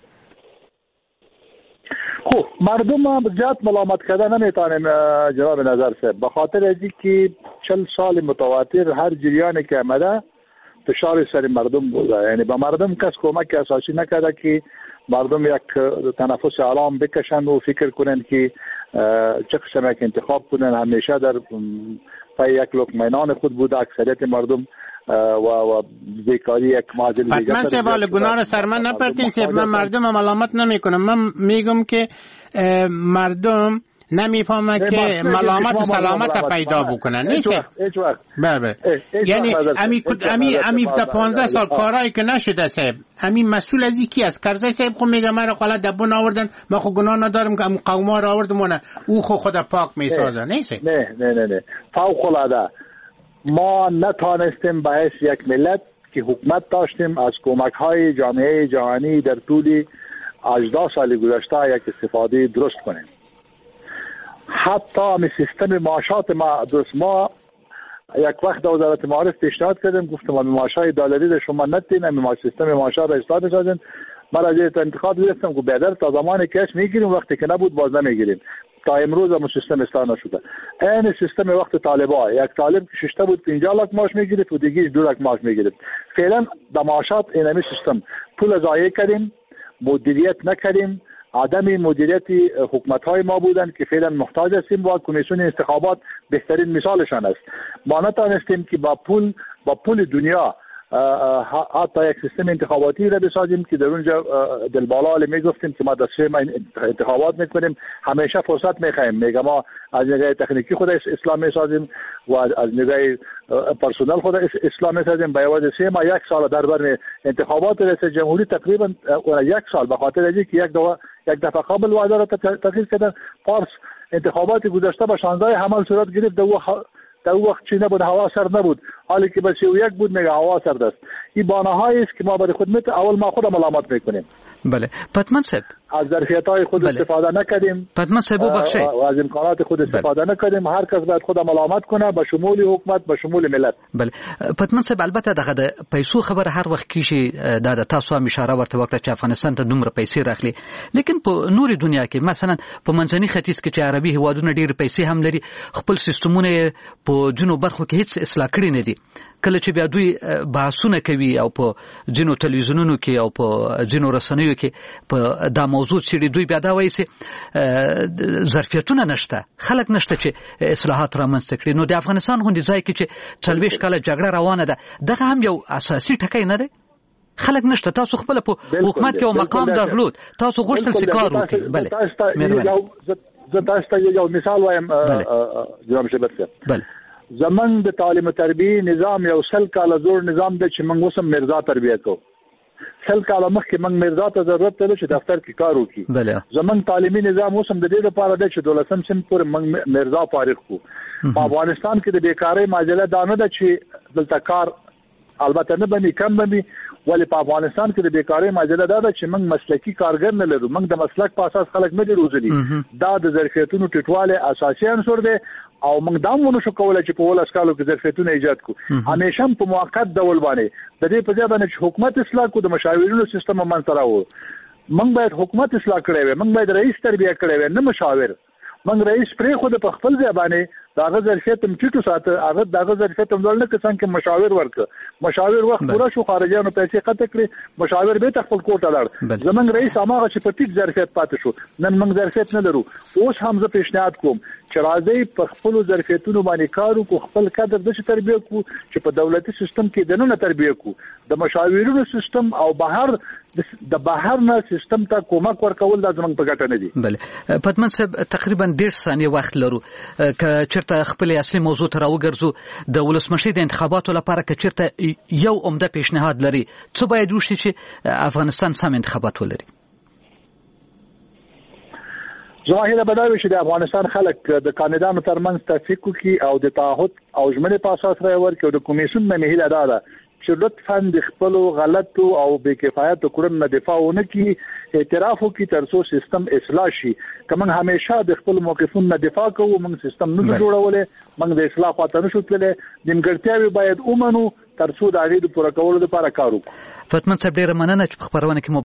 خب مردم هم زیاد ملامت کردن نمیتونیم جناب نظر صاحب، به خاطر ازی که چل سال متواتر هر جریانی که آمده فشار سر مردم بوده، یعنی به مردم کس کمک اساسی نکرده که مردم یک تنفس آرام بکشن و فکر کنن که چه قسم یک انتخاب کنن. همیشه در پای یک لقمه نان خود بوده اکثریت مردم و و بیکاری یک معادل دیگه. حتما سوال گناه سر من نپرتین سیب، من مردم ملامت نمی کنم. من میگم که مردم نمیفهمه که ملامت و سلامت پیدا بکنن. نیست بله یعنی امی امی امی تا پانزده سال کارایی که نشده سیب، امی مسئول از کی است؟ کرزی سیب خو میگه من خلا دبون آوردن، من خو گناه ندارم که قوما را آوردم نه، او خو خدا پاک میسازه. نیست نه نه نه نه فوق العاده ما نتانستیم به حیث یک ملت که حکومت داشتیم از کمک های جامعه جهانی در طول هجده سال گذشته یک استفاده درست کنیم. حتی همین سیستم معاشات ما درست، ما یک وقت در وزارت معارف پیشنهاد کردیم، گفتم همین معاشای دلاری را شما ندین، همین سیستم معاشات را اصلاح بسازین. ما از این انتخاب گرفتم که بعد تا زمانی که میگیریم، وقتی که نبود باز نمیگیریم. تا امروز هم سیستم اصلاح نشده. این سیستم وقت طالبا، یک طالب که شش تا بود پنجاه لاک معاش میگیرید و دیگه دو لاک معاش میگیرید. فعلا در معاشات اینمی سیستم پول ضایع کردیم، مدیریت نکردیم. عدم مدیریت حکومت های ما بودن که فعلا محتاج هستیم و کمیسیون انتخابات بهترین مثالشان است. ما نتانستیم که با پول با پول دنیا حتی یک سیستم انتخاباتی را بسازیم که در اونجا دلبالا علی میگفتیم که ما دسته ما انتخابات میکنیم، همیشه فرصت میخوایم، میگم ما از نگاه تکنیکی خود اسلام میسازیم و از نگاه پرسنل خود اسلام میسازیم. به عوض سه ما یک سال در بر انتخابات رئیس جمهوری تقریبا یک سال به خاطر اینکه یک دفعه یک دفعه قبل وعده را تغییر کردن. پارس انتخابات گذشته به شانزده حمل صورت گرفت، در اون وقت چی نبود، هوا سرد نبود، حالی که به سی و یک بود میگه هوا سرد است. این بانه‌هایی است که ما برای خود میت اول ما خود ملامت میکنیم. بله پتمن صاحب از ظرفیت‌های خود بله. استفاده نکردیم. پتمن صاحب ببخشید و از امکانات خود استفاده بله. نکردیم. هر کس باید خود ملامت کنه به شمول حکومت به شمول ملت. بله پتمن صاحب البته دغه د پیسو خبر هر وخت کیږي د تاسو هم اشاره ورته وکړه چې افغانستان ته دومره پیسې راخلي، لیکن په نوري دنیا کې مثلا په منځني ختیځ کې چې عربي هوادونه ډېر پیسې هم لري، خپل سیستمونه په جنوب برخو کې هیڅ اصلاح کړی نه دي. کله چې بیا دوی بحثونه کوي او په جنو تلویزیونونو کې او په جنو رسنیو کې په دا موضوع چې دوی بیا دا وایي چې ظرفیتونه نشته، خلک نشته چې اصلاحات رامنځته کړي. نو د افغانستان غونډې ځای کې چې څلوېښت کاله جګړه روانه ده، دغه هم یو اساسي ټکی نه دی. خلک نشته، تاسو خپل په حکومت کې او مقام درلود، تاسو غوښتل چې کار وکړئ. بله زه تاسو ته یو مثال وایم جناب شبت صاحب. بله زمنګ د تعلیم او تربیه نظام یو سل کاله زور نظام دی چې موږ اوسم مرزا تربیه کو. سل کاله مخکې موږ مرزا ته ضرورت درلود چې دفتر کې کار وکړي. بله زمنګ تعلیمي نظام اوسم د دې لپاره دی چې دولسم سم پورې موږ مرزا فارغ کو. په افغانستان کې د بیکاری معادله دا نه ده چې دلته کار البته نه بني کم بني، ولی په افغانستان کې د بیکاری معادله دا ده چې موږ مسلکی کارګر نه لرو. موږ د مسلک په اساس خلک نه دي روزلي. دا د ظرفیتونو ټیټواله اساسي عنصر دی او موږ دا مونږ شو کولای چې په ولس کالو کې ظرفیتونه ایجاد کو. همیشه په موقت ډول باندې د دې په ځای باندې چې حکومت اصلاح کو د مشاورینو سیستم منځ راو. موږ باید حکومت اصلاح کړی وي، موږ باید رئیس تربیه کړی وي نه مشاور. موږ رئیس پرې خود په خپل ځای باندې داغه ظرفیت هم ټیټو ساته هغه داغه ظرفیت هم ځل نه کسان کې مشاور ورک مشاور وخت پورا شو خارجانو پیسې قطع کړې مشاور به خپل کوټه لاړ زمنګ رئیس هغه چې په ټیټ ظرفیت پاتې شو نن موږ ظرفیت نه لرو اوس هم زه پیشنهاد کوم چې راځي په خپل ظرفیتونو باندې کارو کو خپل کادر د تربیه کو چې په دولتي سیستم کې دنه تربیه کو د مشاورینو سیستم او بهر د بهر نه سیستم ته کومک ورکول د زمنګ په ګټه نه دي. بله پدمن صاحب تقریبا ډېر ثانیه وخت لرو ک چرته خپل اصلي موضوع ته راوګرځو د ولسمشر د انتخاباتو لپاره ک چرته یو عمده پیشنهاد لري څه باید وشي چې افغانستان سم انتخابات ولري؟ ظاهره بداوي چې د افغانستان خلک د کاندیدانو ترمنځ توافق کوي او د تعهد او ژمنې په اساس راوړي او د کمیسیون نه مهله ادا ده چې لطفاً د خپل غلطو او بې کفایت کړنو دفاع ونه کړي اعتراف وکړي ترڅو سیستم اصلاح شي کوم همیشه د خپل موقفونو دفاع کوو موږ سیستم نه جوړولې موږ د اصلاح خاطر نشو تللی نیمګړتیاوې باید ومنو ترڅو د اړیدو پوره کولو لپاره کار وکړو. فتمن صاحب ډیره مننه چې په خبرونه کې